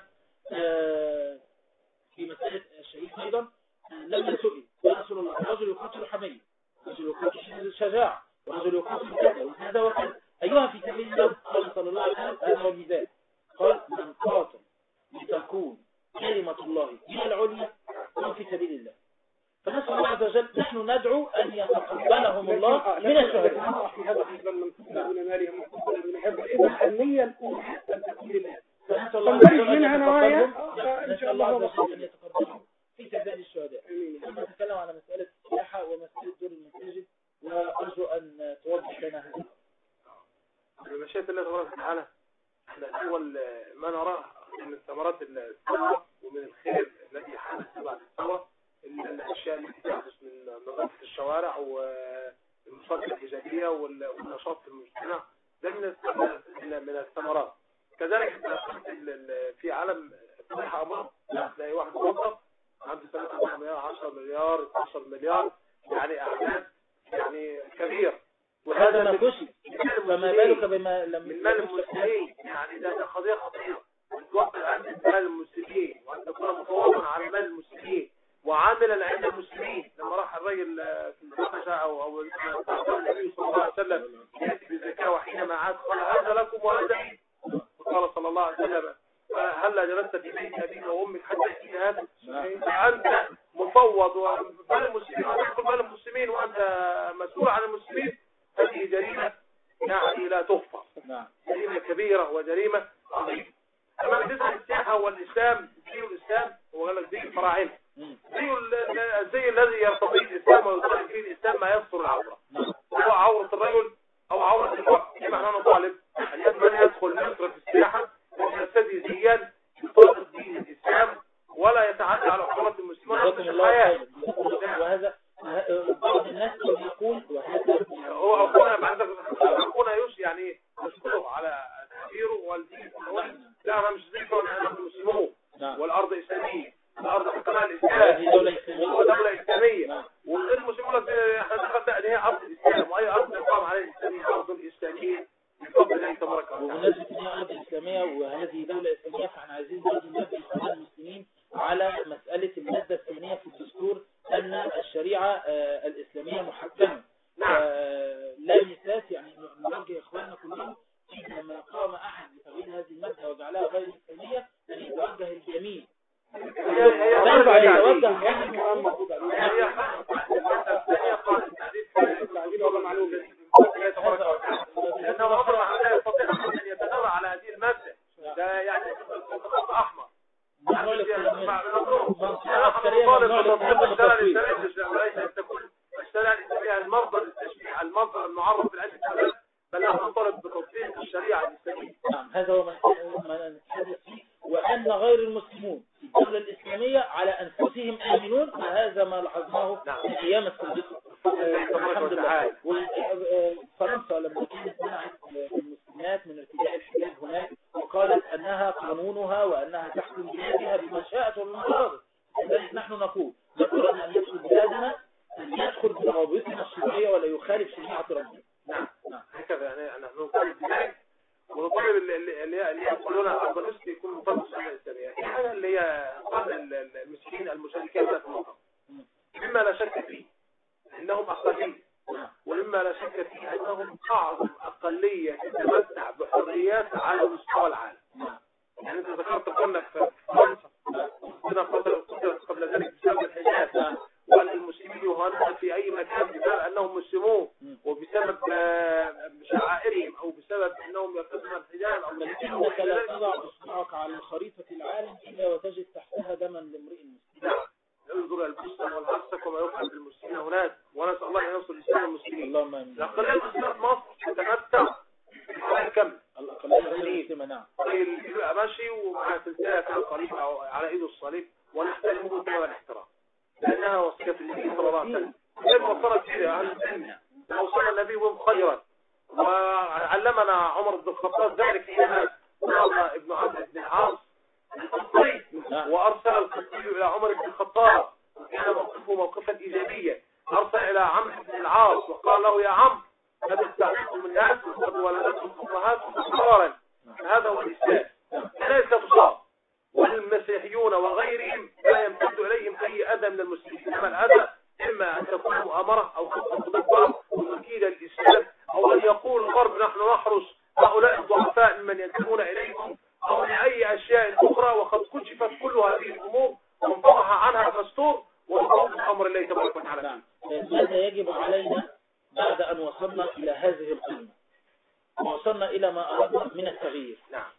في مسألة الشهيد أيضا لما سئل يا رسول الله رجل يقاتل حمية، رجل يقاتل شجاع، ورجل يقاتل كذا وكذا وكذا أيها في سبيل الله؟ قال صلى الله عليه وسلم هذا هو الميزان. قال من قاتل لتكون كلمة الله هي العليا وهو في سبيل الله. فنسأل الله عز وجل نحن ندعو أن يتقبلهم الله من الشهداء. في هذا أيضا من من تنتهي منها نوايا فإن شاء الله عز وجل أن يتقبلهم في تعداد الشهداء. ثم نتكلم على مسألة السياحة ومسألة دور المساجد، وأرجو أن توضح لنا هذا. بمشيئة الله تبارك وتعالى احنا أول ما نراه من ثمرات الثورة ومن الخير التي حدث بعد الثورة الأشياء التي تحدث من نظافة الشوارع والمصادر الإيجابية والنشاط في المجتمع، ده من من الثمرات. كذلك في عالم الصحة أمر تلاقي واحد موظف عنده ثلاثة مليار عشرة مليار اثناشر مليار، يعني أعداد يعني كبير، وهذا ما كشف فما بالك بما لم من مال المسلمين. يعني ده قضية خطيرة، توقف عن مال المسلمين وأن تكون مفوضا على مال المسلمين وعاملا عند المسلمين. لما راح الرجل في الحبشة أو أو النبي صلى الله عليه وسلم يأتي بالزكاة وحينما عاد قال هذا لكم وهذا لي، وقال صلى الله عليه وسلم هلا جلست في بيت أبيك وأمك حتى يأتي هذا، فأنت مفوض ومال المسلمين وتدخل مال المسلمين وأنت مسؤول عن المسلمين. هذه جريمة يعني لا تغفر، جريمة كبيرة وجريمة عظيمة. أما بالنسبة للسياحة والإسلام، زي الإسلام هو قال لك زي الفراعنة، زي الزي الذي يرتضيه الإسلام ويطالب فيه الإسلام ما يستر العورة، هو عورة الرجل أو عورة المرأة. كما نحن نطالب أن من يدخل مصر في السياحة يرتدي زيا يطابق دين الإسلام ولا يتعدى على حرمات المسلمين في الحياة. وهذا بعض الناس يقول وهذا هو أخونا بعد أخونا يوسف يعني نشكره على تأثيره والدين. لا أنا مش زيكم، أنا مسلمون والأرض إسلامية، الأرض حكمها الإسلام ودولة إسلامية، وغير المسلمون احنا دخلنا أن هي أرض الإسلام، وأي أرض يقام عليها الإسلامية أرض الإسلامية بفضل الله تبارك وتعالى. وبمناسبة أن هي أرض إسلامية وهذه دولة إسلامية، فاحنا عايزين برضه ننبه إخوان المسلمين على مسألة المادة الثانية في الدستور أن الشريعة الإسلامية محكمة. لا مساس يعني نوجه إخواننا كلهم لما قام أحد بتغيير هذه المادة وجعلها غير إسلامية أن يتوجه الجميع. ينفع يتوجه لأنه أمر لا يستطيع أن يتنرى على هذه المادة، ده يعني خط أحمر. المنظر التشريع المنظر المعرف بالعلم بل نطالب بتطبيق الشريعة الإسلامية. نعم هذا هو ما نتحدث فيه، وأن غير المسلمون في الدولة الإسلامية على أنفسهم آمنون، وهذا ما لاحظناه في أيام السابقة. الحمد لله. فرنسا لما كانت منعت المسلمات من ارتداء الحجاب هناك وقالت أنها قانونها وأنها تحكم بلادها بما شاءت وبما أرادت، لذلك نحن نقول لا أردنا أن يدخل بلادنا أن يدخل بضوابطنا الشرعية ولا يخالف شريعة ربنا. نعم هكذا يعني نحن نطالب بذلك، ونطالب اللي اللي يقولون أرض الأسد يكون مطالب الشريعة الإسلامية. الحاجة اللي هي المسكين المشاركين في الموقف مما لا شك فيه إنهم أقلية، ومما لا شك فيه أنهم أعظم أقلية تتمتع بحريات على مستوى العالم. يعني أنت ذكرت قلنا في فرنسا كنا قتلت قبل ذلك بسبب الحجاب، وأن المسلمين يهانون في أي مكان بسبب أنهم مسلمون وبسبب شعائرهم أو بسبب أنهم يرتدون الحجاب أو إنك لا تضع إصبعك على خريطة العالم إلا وتجد تحتها دما لامرئ مسلم. انظر البستان والعرسك وما يفعل بالمسلمين هناك، ونسأل الله أن ينصر الإسلام والمسلمين. اللهم آمين. الأقلية المسلمة في مصر تتمتع بالكم. الأقلية المسلمة نعم. يبقى ماشي ومع سلسلة قريبة على إيده الصليب ونحترمه كما الاحترام، لأنها وصية النبي صلى الله عليه وسلم. كيف وصلت فيها أهل العلم؟ وصل النبي بهم خيرا، وعلمنا عمر بن الخطاب ذلك حينما قام ابن عمرو بن العاص القبطي وأرسل القبطي إلى عمر بن الخطاب، وكان موقفه موقفا إيجابيا. أرسل إلى عمرو بن العاص وقال له يا عم هذا استعدتم الناس وقد ولدتهم أمهاتهم صغارا، هذا هو الإسلام ليس تصاب. والمسيحيون وغيرهم لا يمتد إليهم أي أذى من المسلمين، إنما الأذى إما أن تكون مؤامرة أو خطة مدبرة ومكيدة للإسلام، أو أن يقول الغرب نحن نحرس هؤلاء الضعفاء ممن ينتمون إليكم، أو لأي أشياء أخرى، وقد كشفت كل هذه الأمور وانطبع عنها المستور وانطبع أمر الله تبارك وتعالى. ماذا يجب علينا بعد أن وصلنا إلى هذه القمة ووصلنا إلى ما أردنا من التغيير؟ نعم.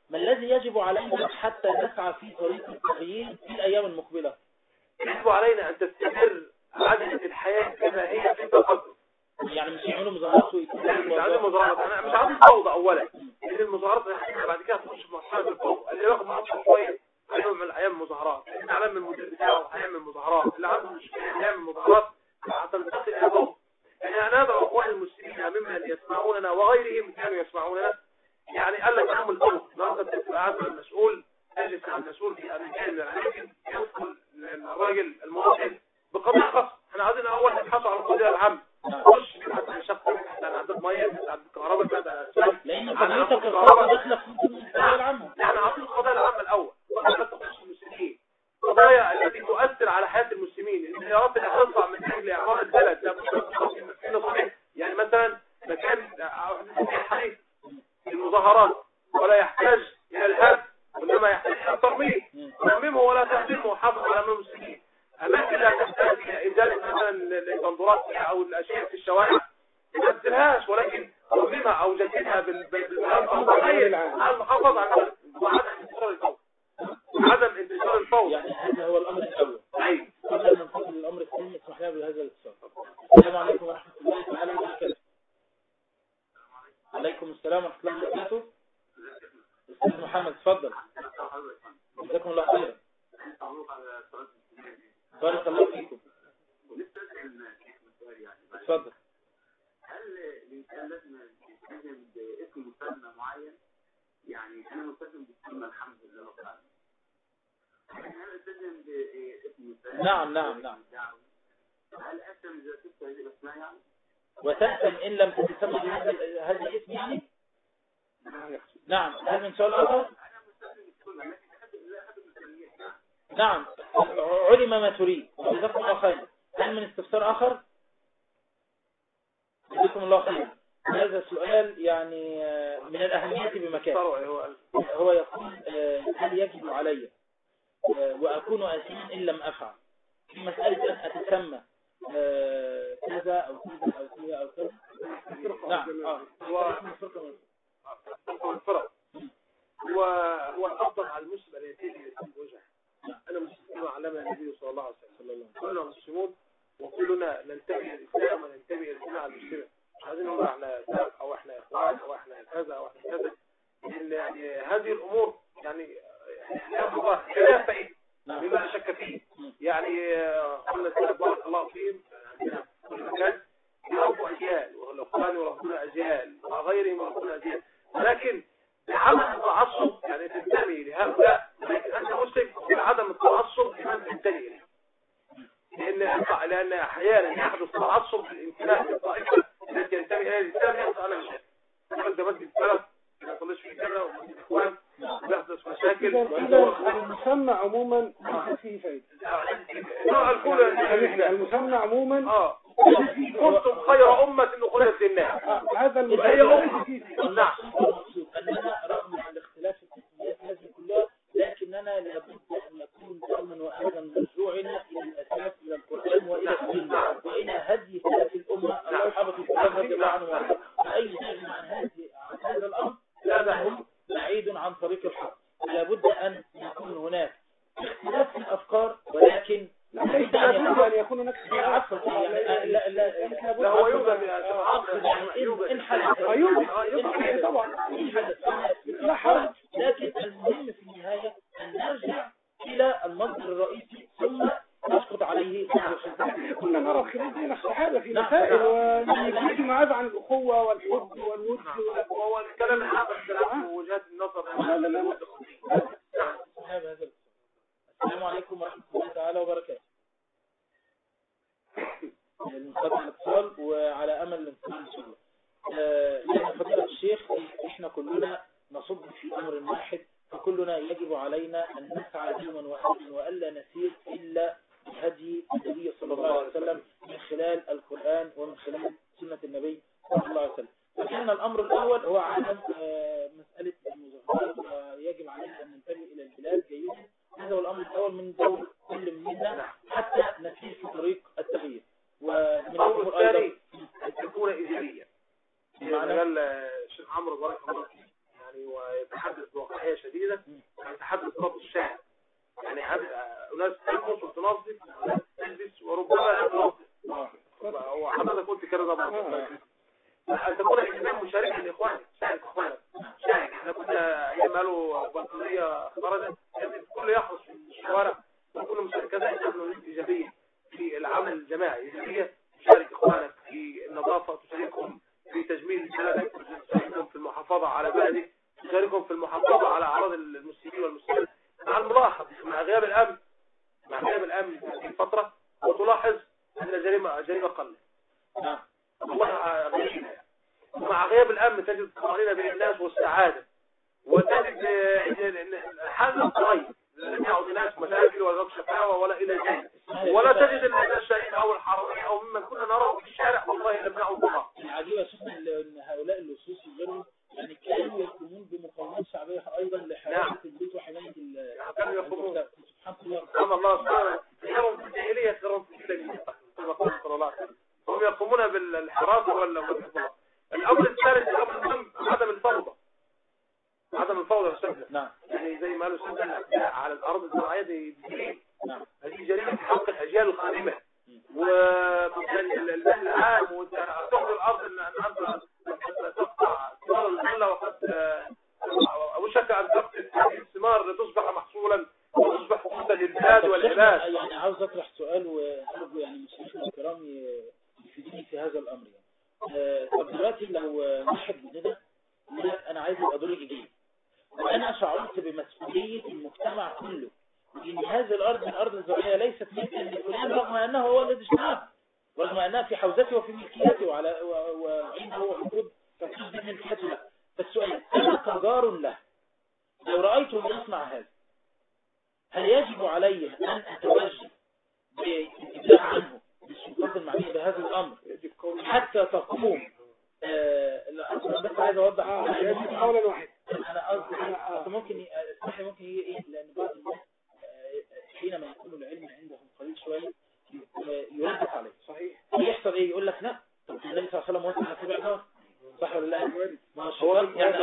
ما الذي يجب علينا حتى نسعى في طريق التغيير في الأيام المقبلة؟ يجب علينا أن تستمر عجلة الحياة كما هي في التقدم. يعني مش يعملوا مظاهرات مش عايزين مظاهرات، أنا مش عايزين فوضى أولا، لأن المظاهرات بعد كده تخش في مرحلة الفوضى. اللي ياخد معاصر شوية هيعمل من أيام مظاهرات، اللي علم من المدير بتاعه هيعمل مظاهرات، اللي عنده مشكلة هيعمل مظاهرات حتى نتصل إلى فوضى. يعني ندعو أخوان المسلمين ممن يسمعوننا وغيرهم كانوا يسمعوننا، يعني قال لك أعمل فوضى، النهارده تبقى قاعد المسؤول تجلس مع المسؤول في أمريكان من الأماكن يدخل الراجل المواطن بقضية خاصة. احنا عايزين أول نبحثوا عن القضية العامة. خش حتى شخص احنا عندك ميه عندك كهرباء كده لان قضيتك الكهرباء داخله في القضيه العامه. احنا عايزين القضايا العامه الاول قضايا تخص المسلمين، القضايا التي تؤثر على حياه المسلمين، الانهيارات اللي هتطلع من اجل اعمار البلد ده. يعني مثلا مكان حديث المظاهرات ولا يحتاج الى الهدم وانما يحتاج الى الترميم. ترميمه ولا تهدمه وحافظ على امن المسلمين. اماكن لا تحتاج الى ازاله مثلا البندورات او الاشياء في الشوارع ما تنزلهاش، ولكن ترميمها او جددها بالمحافظه على وعدم انتشار الفوضى. عدم انتشار الفوضى يعني هذا هو الامر الاول. ايوه قبل ما ننتقل للامر الثاني اسمح لنا بهذا الاتصال. السلام عليكم ورحمه الله تعالى وبركاته. عليكم السلام ورحمه الله وبركاته. استاذ محمد اتفضل. جزاكم الله خيرا. بارك الله فيكم. اتفضل. هل الانسان لازم يلتزم باسم مسمى معين؟ يعني انا ملتزم باسم الحمد لله رب العالمين. هل التزم باسم مسمى؟ نعم نعم نعم. هل اسم اذا كنت هذه الاسماء يعني؟ وتأثم ان لم تتسمى بهذا هذا الاسم يعني؟ نعم. هل من سؤال اخر؟ انا ملتزم بالسنه لكن احب لا احب المسميات يعني. نعم علم ما تريد. جزاكم الله خيرا. هل من استفسار اخر؟ جزاكم الله خيرا. هذا السؤال يعني من الأهمية بمكان. هو يقول هل يجب علي وأكون آثما إن لم أفعل في مسألة أن أتسمى كذا أو كذا أو كذا أو كذا. نعم. هو الفرق هو هو الأفضل على المسلم أن يتيجي بوجه. أنا مسلم علمنا النبي صلى الله عليه وسلم. كلنا مسلمون وكلنا ننتمي للإسلام وننتمي للجماعة المسلمة. مش عايزين نقول احنا سلف او احنا اخوان او احنا كذا او احنا كذا، لان يعني هذه الامور يعني خلاف بعيد مما لا شك فيه. يعني قلنا السلف بارك الله فيهم عندنا في كل مكان يربوا اجيال والاخوان يربون اجيال وغيرهم يربون اجيال، ولكن بعدم التعصب يعني تنتمي لهؤلاء، لكن انت مسلم بعدم التعصب لمن تنتمي اليه. لان لان احيانا يحدث تعصب في الانتماء للطائفه التي ينتمي اليها الاسلام. يحدث انا مش انت مسجد بلد ما تصليش في كذا واخوان يحدث مشاكل. المسمى عموما فيه فائده. المسمى عموما اه كنتم خير امه اخرجت للناس. هذا هي امه. نعم. اننا رغم الاختلاف في التسميات هذه كلها لكننا لابد ان نكون دائما وابدا مرجوعنا الى الاساس، الى القران والى السنه والى هدي سلف الامه اصحاب الكتاب رضي الله عنهم. اي شيء عن هذه عن هذا الامر هذا هم بعيد عن طريق الحق. لابد ان يكون هناك اختلاف في الافكار، ولكن ليس ان يكون هناك عفوا لا لا لا هو يوجد ان حدث يوجد طبعا لا حرج، لكن المهم في النهايه ان نرجع الى المصدر الرئيسي ثم نسقط عليه. كنا نرى خلاف بين الصحابه في مسائل ونجد معاذ عن الاخوه والحب والود وهو الكلام الحق ووجهات النظر. السلام عليكم ورحمه الله تعالى وبركاته. نقدم الاتصال وعلى امل الانتهاء ان شاء الله. لأن فضيلة الشيخ احنا كلنا نصب في امر واحد، فكلنا يجب علينا ان نسعى دوما واحدا والا نسير الا بهدي النبي صلى الله عليه وسلم من خلال القران ومن خلال سنه النبي صلى الله عليه وسلم. فكان الامر الاول هو عدم مساله المظاهرات ويجب علينا ان ننتبه الى البلاد جيدا. هذا هو الامر الاول من دور كل منا حتى نسير في طريق التغيير. ومن الامر الثاني ان تكون ايجابيه. قال الشيخ عمرو بارك الله فيه يعني ويتحدث بواقعيه كده تحدث خط الشارع، يعني ناس تلبس وتنظف تلبس وربما تنظف، وحضرتك قلت كده طبعا أن تكون اهتمام مشاركة لإخوانك، شارك إخوانك، شارك. احنا كنا أيام قالوا بطارية خرجت الكل يحرص في الشوارع وكل مشاركة نحن إيجابية في العمل الجماعي، إيجابية تشارك إخوانك في النظافة، تشاركهم في تجميل بلدك، تشاركهم في المحافظة على بلدك، تشاركهم في المحافظة على أعراض المسلمين والمسلمات. مع الملاحظ مع غياب الأمن مع غياب الأمن في الفترة وتلاحظ أن الجريمة جريمة قلت. نعم. والله غريبة. ومع غياب الأمن تجد الطمأنينة بين الناس والسعادة، وتجد الحال الطيب، لم يعد الناس مشاكل ولا شكاوى ولا إلى ذلك، ولا تجد الشريف أو الحرامي أو ممن كنا نراه في الشارع والله لم يعد الله. العجيبة شفنا أن هؤلاء اللصوص غيرهم يعني كانوا يقومون بمقاومات شعبية أيضا لحماية البيت وحماية ال كانوا يقومون سبحان الله سبحان الله سبحانه خيرهم في الجاهلية خيرهم في الإسلام صلى الله عليه وسلم. هم يقومون بالحراسة ولا بالحفاظ. الأمر الثالث الأمر المهم عدم الفوضى، عدم الفوضى والسجن. نعم. يعني زي ما قالوا السجن على الأرض الزراعية دي جريمة. نعم. هذه جريمة في حق الأجيال القادمة والمال العام وتأخذ الأرض أن أنت تقطع ثمار الغلة وقد أوشك أن تقطع الثمار لتصبح محصولا وتصبح قوتا للبلاد والعباد. يعني عاوز أطرح سؤال وأرجو يعني مشاهدينا الكرام يفيدوني في هذا الأمر. يعني طب دلوقتي لو واحد مننا لا أنا عايز يبقى دوري إيجابي وأنا شعرت بمسؤولية المجتمع كله وإن هذه الأرض الأرض الزراعية ليست ملكا لفلان رغم أنه هو الذي اشتراها رغم أنها في حوزته وفي ملكيته وعلى وعنده عقود تنفيذ ملكيته له. فالسؤال أنا كجار له لو رأيته يصنع هذا هل يجب علي أن أتوجه بالإبلاغ عنه بالسلطات المعنية بهذا الأمر حتى تقوم أنا بس عايز أوضح قولا واحد. أنا قصدي ممكن اسمح لي ممكن هي إيه لأن بعض الناس حينما يكون العلم عندهم قليل شوية يرد عليه. صحيح. يحصل إيه يقول لك لا طب النبي صلى الله عليه وسلم وصل لسبع نار صح ولا لا؟ هو يعني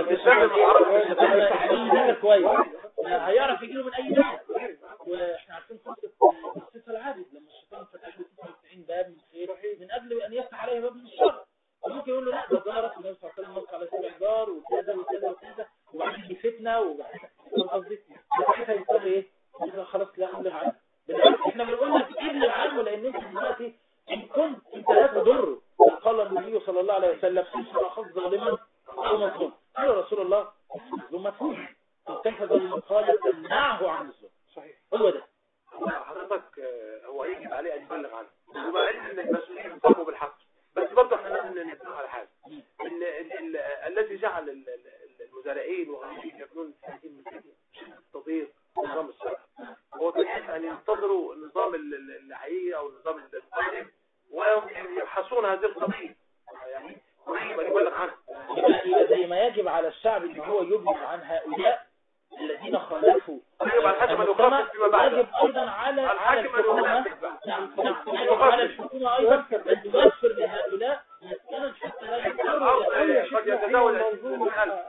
الإسلام كويس هيعرف يجيله من أي ناحية. وإحنا عارفين قصة قصة العابد لما الشيطان فتح له تسعة وتسعين باب من خير من قبل أن يفتح عليه باب من الشر. ممكن يقول له لا ده جارك النبي صلى الله عليه وسلم وصل على سبع جار وكذا وكذا وكذا وبعدين دي فتنة وبعدين قصدي ساعتها يقول ايه خلاص لا أبلغ عنه. بالعكس احنا بنقول لك ابلغ عنه لأن انت دلوقتي إن كنت انت لا تضره. قال النبي صلى الله عليه وسلم خذ أخذ ظالما أو مظلوم. قال رسول الله ظلم مفهوم كيف ظلم قال تمنعه عن الظلم. صحيح هو ده. حضرتك هو يجب عليه أن يبلغ عنه ومع ان المسؤولين يقوموا بالحق بس برضه احنا لازم نتفق على حاجه ان الذي جعل المزارعين وغيرهم يبنون هذه المساجد التضييق نظام الشرع هو تحس ان ينتظروا النظام الحقيقي او النظام القادم ويبحثون هذه القضيه يعني ويجب ان يبلغ عنها. زي ما يجب على الشعب ان هو يبلغ عن هؤلاء الذين خالفوا يجب على الحاكم ان يخفف فيما بعد. يجب ايضا على الحاكم ان يخفف يجب على الحكومه ايضا ان توفر لهؤلاء مسكنا حتى لا يضطروا قد يتزاول المنظومه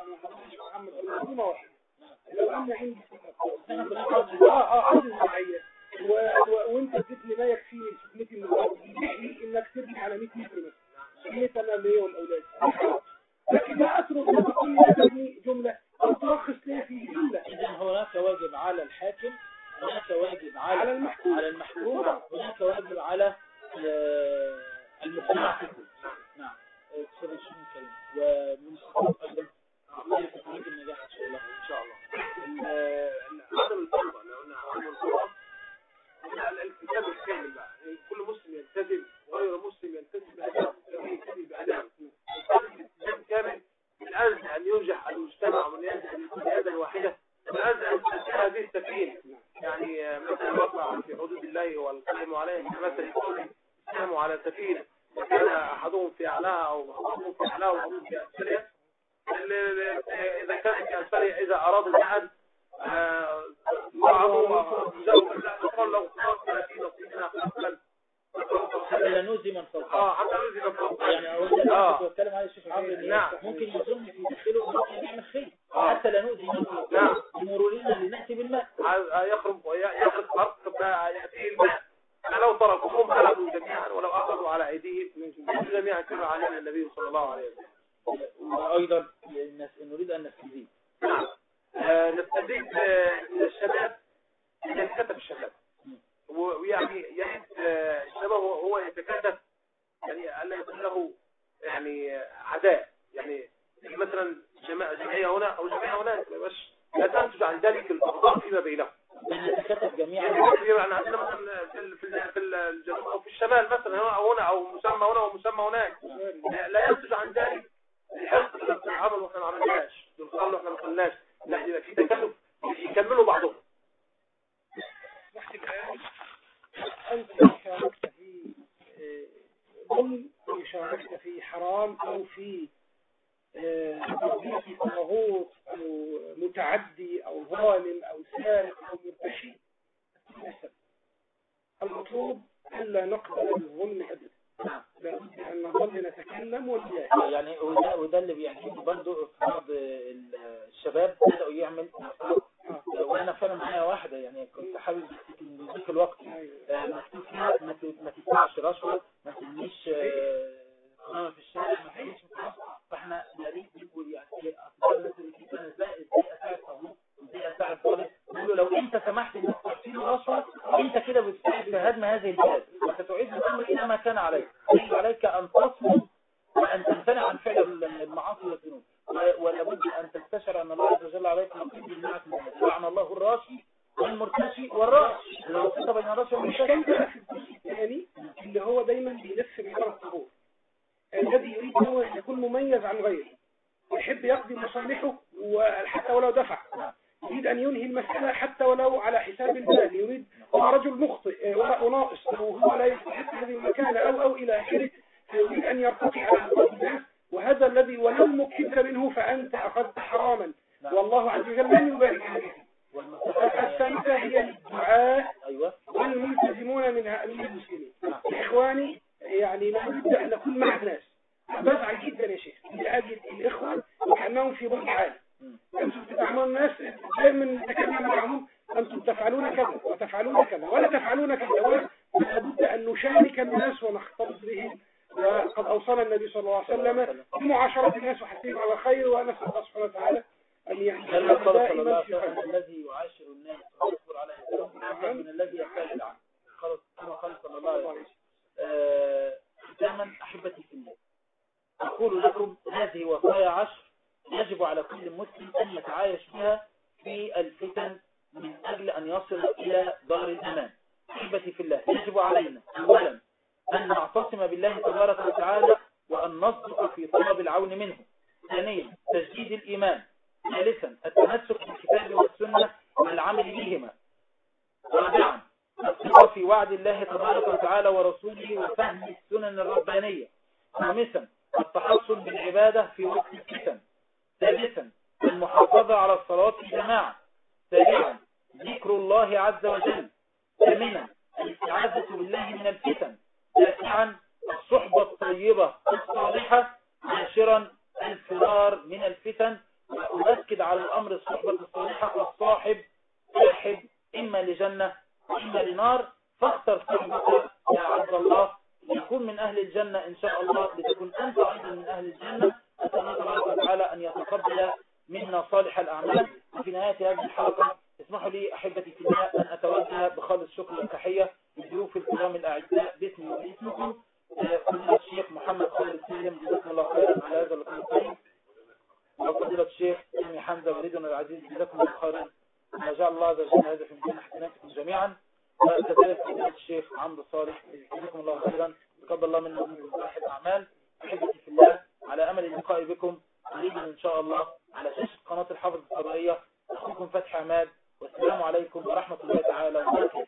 واحده. لو ان عندي اه اه عندي زراعيه وانت اديتني ما يكفيني سكنتي من الارض يكفي انك تبني على مية متر مثلا سكنتي انا ليا والاولاد لكن لا اترك كل هذه جمله أو ترخص ليه في جملة. إذن هناك واجب على الحاكم هناك واجب على, على المحكوم على المحكوم هناك واجب على المجتمع كله. نعم أستاذ الشيخ الكريم ومن الصفات أيضا الله تكليف النجاح إن شاء الله. إن شاء الله عدم الفوضى لأن عدم الفوضى الالتزام الكامل بقى كل مسلم يلتزم وغير مسلم يلتزم بأداب يلتزم بأداب الالتزام كامل من أجل أن ينجح المجتمع ومن أجل أن يكون يدا واحدة من أجل أن تنتهي هذه السفينة. يعني مثل الوقع في حدود الله والقائم عليه مثل قوله ساهموا على سفينة وكان أحدهم في أعلاها أو بعضهم في أعلاها وبعضهم في أسفلها. إذا كانت في أسفلها إذا أرادوا الجهاد وعظوا زوجوا فقال لو خلاص ثلاثين نصيبنا قبلا حتى نوزي من فوق. اه حتى نوزي من فوق. يعني أولا كنت بتكلم على الشيخ عمرو نعم. ممكن يظن في داخله ممكن يعمل خير حتى لا نؤذي نعم مرورنا لنأتي بالماء. يخرج يخرج أرض يأتي الماء لو تركوهم هلكوا جميعا ولو أخذوا على أيديهم جميعا كما علمنا النبي صلى الله عليه وسلم. وأيضا نريد أن نستزيد نعم نستزيد الشباب يتكتب الشباب ويعني يعني الشباب هو يتكتب يعني ألا يكون له يعني عداء يعني مثلا جمعية هنا أو جمعية هناك لا تنتج عن ذلك الأخطاء فيما بينهم. نتكتب جميعا يعني عندنا مثلا في في الجنوب أو في الشمال مثلا هنا أو مسمى هنا ومسمى هناك لا ينتج عن ذلك الحرص اللي بنعمله واحنا ما عملناش بنقول واحنا ما قلناش لا يبقى في تكلف يكملوا بعضهم. أنت شاركت في ظلم أو شاركت في حرام أو في تطبيق طاغوت أو متعدي أو ظالم أو سارق أو مرتشي. المطلوب ألا نقبل الظلم أبدا. لابد أن نظل نتكلم ونجاهد. يعني وده, وده اللي بيعجبني برضه في بعض الشباب بدأوا يعمل وانا فعلا معايا واحده يعني كنت حابب ان ذيك الوقت ما تدفعش رشوه ما تمنيش قناه في الشارع ما تعيش فاحنا نريد نقول يعني اصلا ازاي اساعد صاحبي ازاي اساعد طالب نقول له لو انت سمحت انك تعطيني رشوه انت كده بتساعد في هدم هذه البلاد وستعيد الامر الى ما كان عليك. يجب عليك ان تصمم وان تمتنع عن فعل المعاصي والذنوب ولا بد ان تستشعر ان الله عز وجل عليك مقيم بالنعمه لعن الله الراشي والمرتشي والراشي. لو وصلت بين الراشي والمرتشي الثاني اللي هو دايما بيلف بإدارة الطهور الذي يريد هو يكون مميز عن غيره ويحب يقضي مصالحه وحتى ولو دفع يريد أن ينهي المسألة حتى ولو على حساب المال يريد هو رجل مخطئ وناقص أو هو لا يستحق هذه المكانة أو أو إلى آخره فيريد أن يرتقي على الناس وهذا الذي ولو مكنت منه فأنت أخذت حراما والله عز وجل لن يبارك عليك. الثالثة هي الدعاء والملتزمون من المسلمين. إخواني يعني نريد أن نكون مع الناس بزعل جدا يا شيخ لأجل الإخوة وكأنهم في ضغط عالي. أنتم تتعاملون الناس دائما نتكلم معهم أنتم تفعلون كذا وتفعلون كذا ولا تفعلون كذا لابد أن نشارك الناس ونختلط بهم وقد أوصانا النبي صلى الله عليه وسلم بمعاشرة الناس وحثهم على خير ونسأل الله سبحانه وتعالى أن يحفظنا دائما في خير. الذي يعاشر الناس ويصبر على الناس من الذي يبتعد عنه. خلاص كما قال صلى الله عليه وسلم. ختاما أحبتي في الله أقول لكم هذه وصايا عشر يجب على كل مسلم أن يتعايش بها في الفتن من أجل أن يصل إلى دار الأمان. أحبتي في الله يجب علينا أولا أن نعتصم بالله تبارك وتعالى وأن نصدق في طلب العون منه. ثانيا تجديد الإيمان. ثالثا التمسك بالكتاب والسنة والعمل بهما. رابعا الثقة في وعد الله تبارك وتعالى ورسوله وفهم السنن الربانية. خامسا التحصن بالعبادة في وقت الفتن. سادسا المحافظة على الصلاة في جماعة. سابعا ذكر الله عز وجل. ثامنا الاستعاذة بالله من الفتن. تاسعا الصحبة الطيبة الصالحة. عاشرا الفرار من الفتن. وأؤكد على الأمر الصحبة الصالحة الصاحب صاحب إما لجنة وإما لنار فاختر صحبك يا عبد الله يكون من أهل الجنة إن شاء الله لتكون أنت أيضا من أهل الجنة. أسأل الله تبارك وتعالى أن يتقبل منا صالح الأعمال. وفي نهاية هذه الحلقة اسمحوا لي أحبتي في الله أن أتوجه بخالص شكر والتحية لضيوف الكرام الأعزاء باسمي وباسمكم فضيلة الشيخ محمد خالد سالم جزاكم الله خيرا على هذا اللقاء الطيب وفضيلة الشيخ سامي حمزة وليدنا العزيز جزاكم الله خيرا ما جعل الله عز وجل هذا في ميزان حسناتكم جميعا. وكذلك فضيلة الشيخ عمرو صالح جزاكم الله خيرا تقبل الله منا ومنكم صالح الأعمال. أحبتي في الله على أمل اللقاء بكم قريبا إن شاء الله على شاشة قناة الحافظ القضائية. أخوكم فتحي عماد والسلام عليكم ورحمة الله تعالى وبركاته.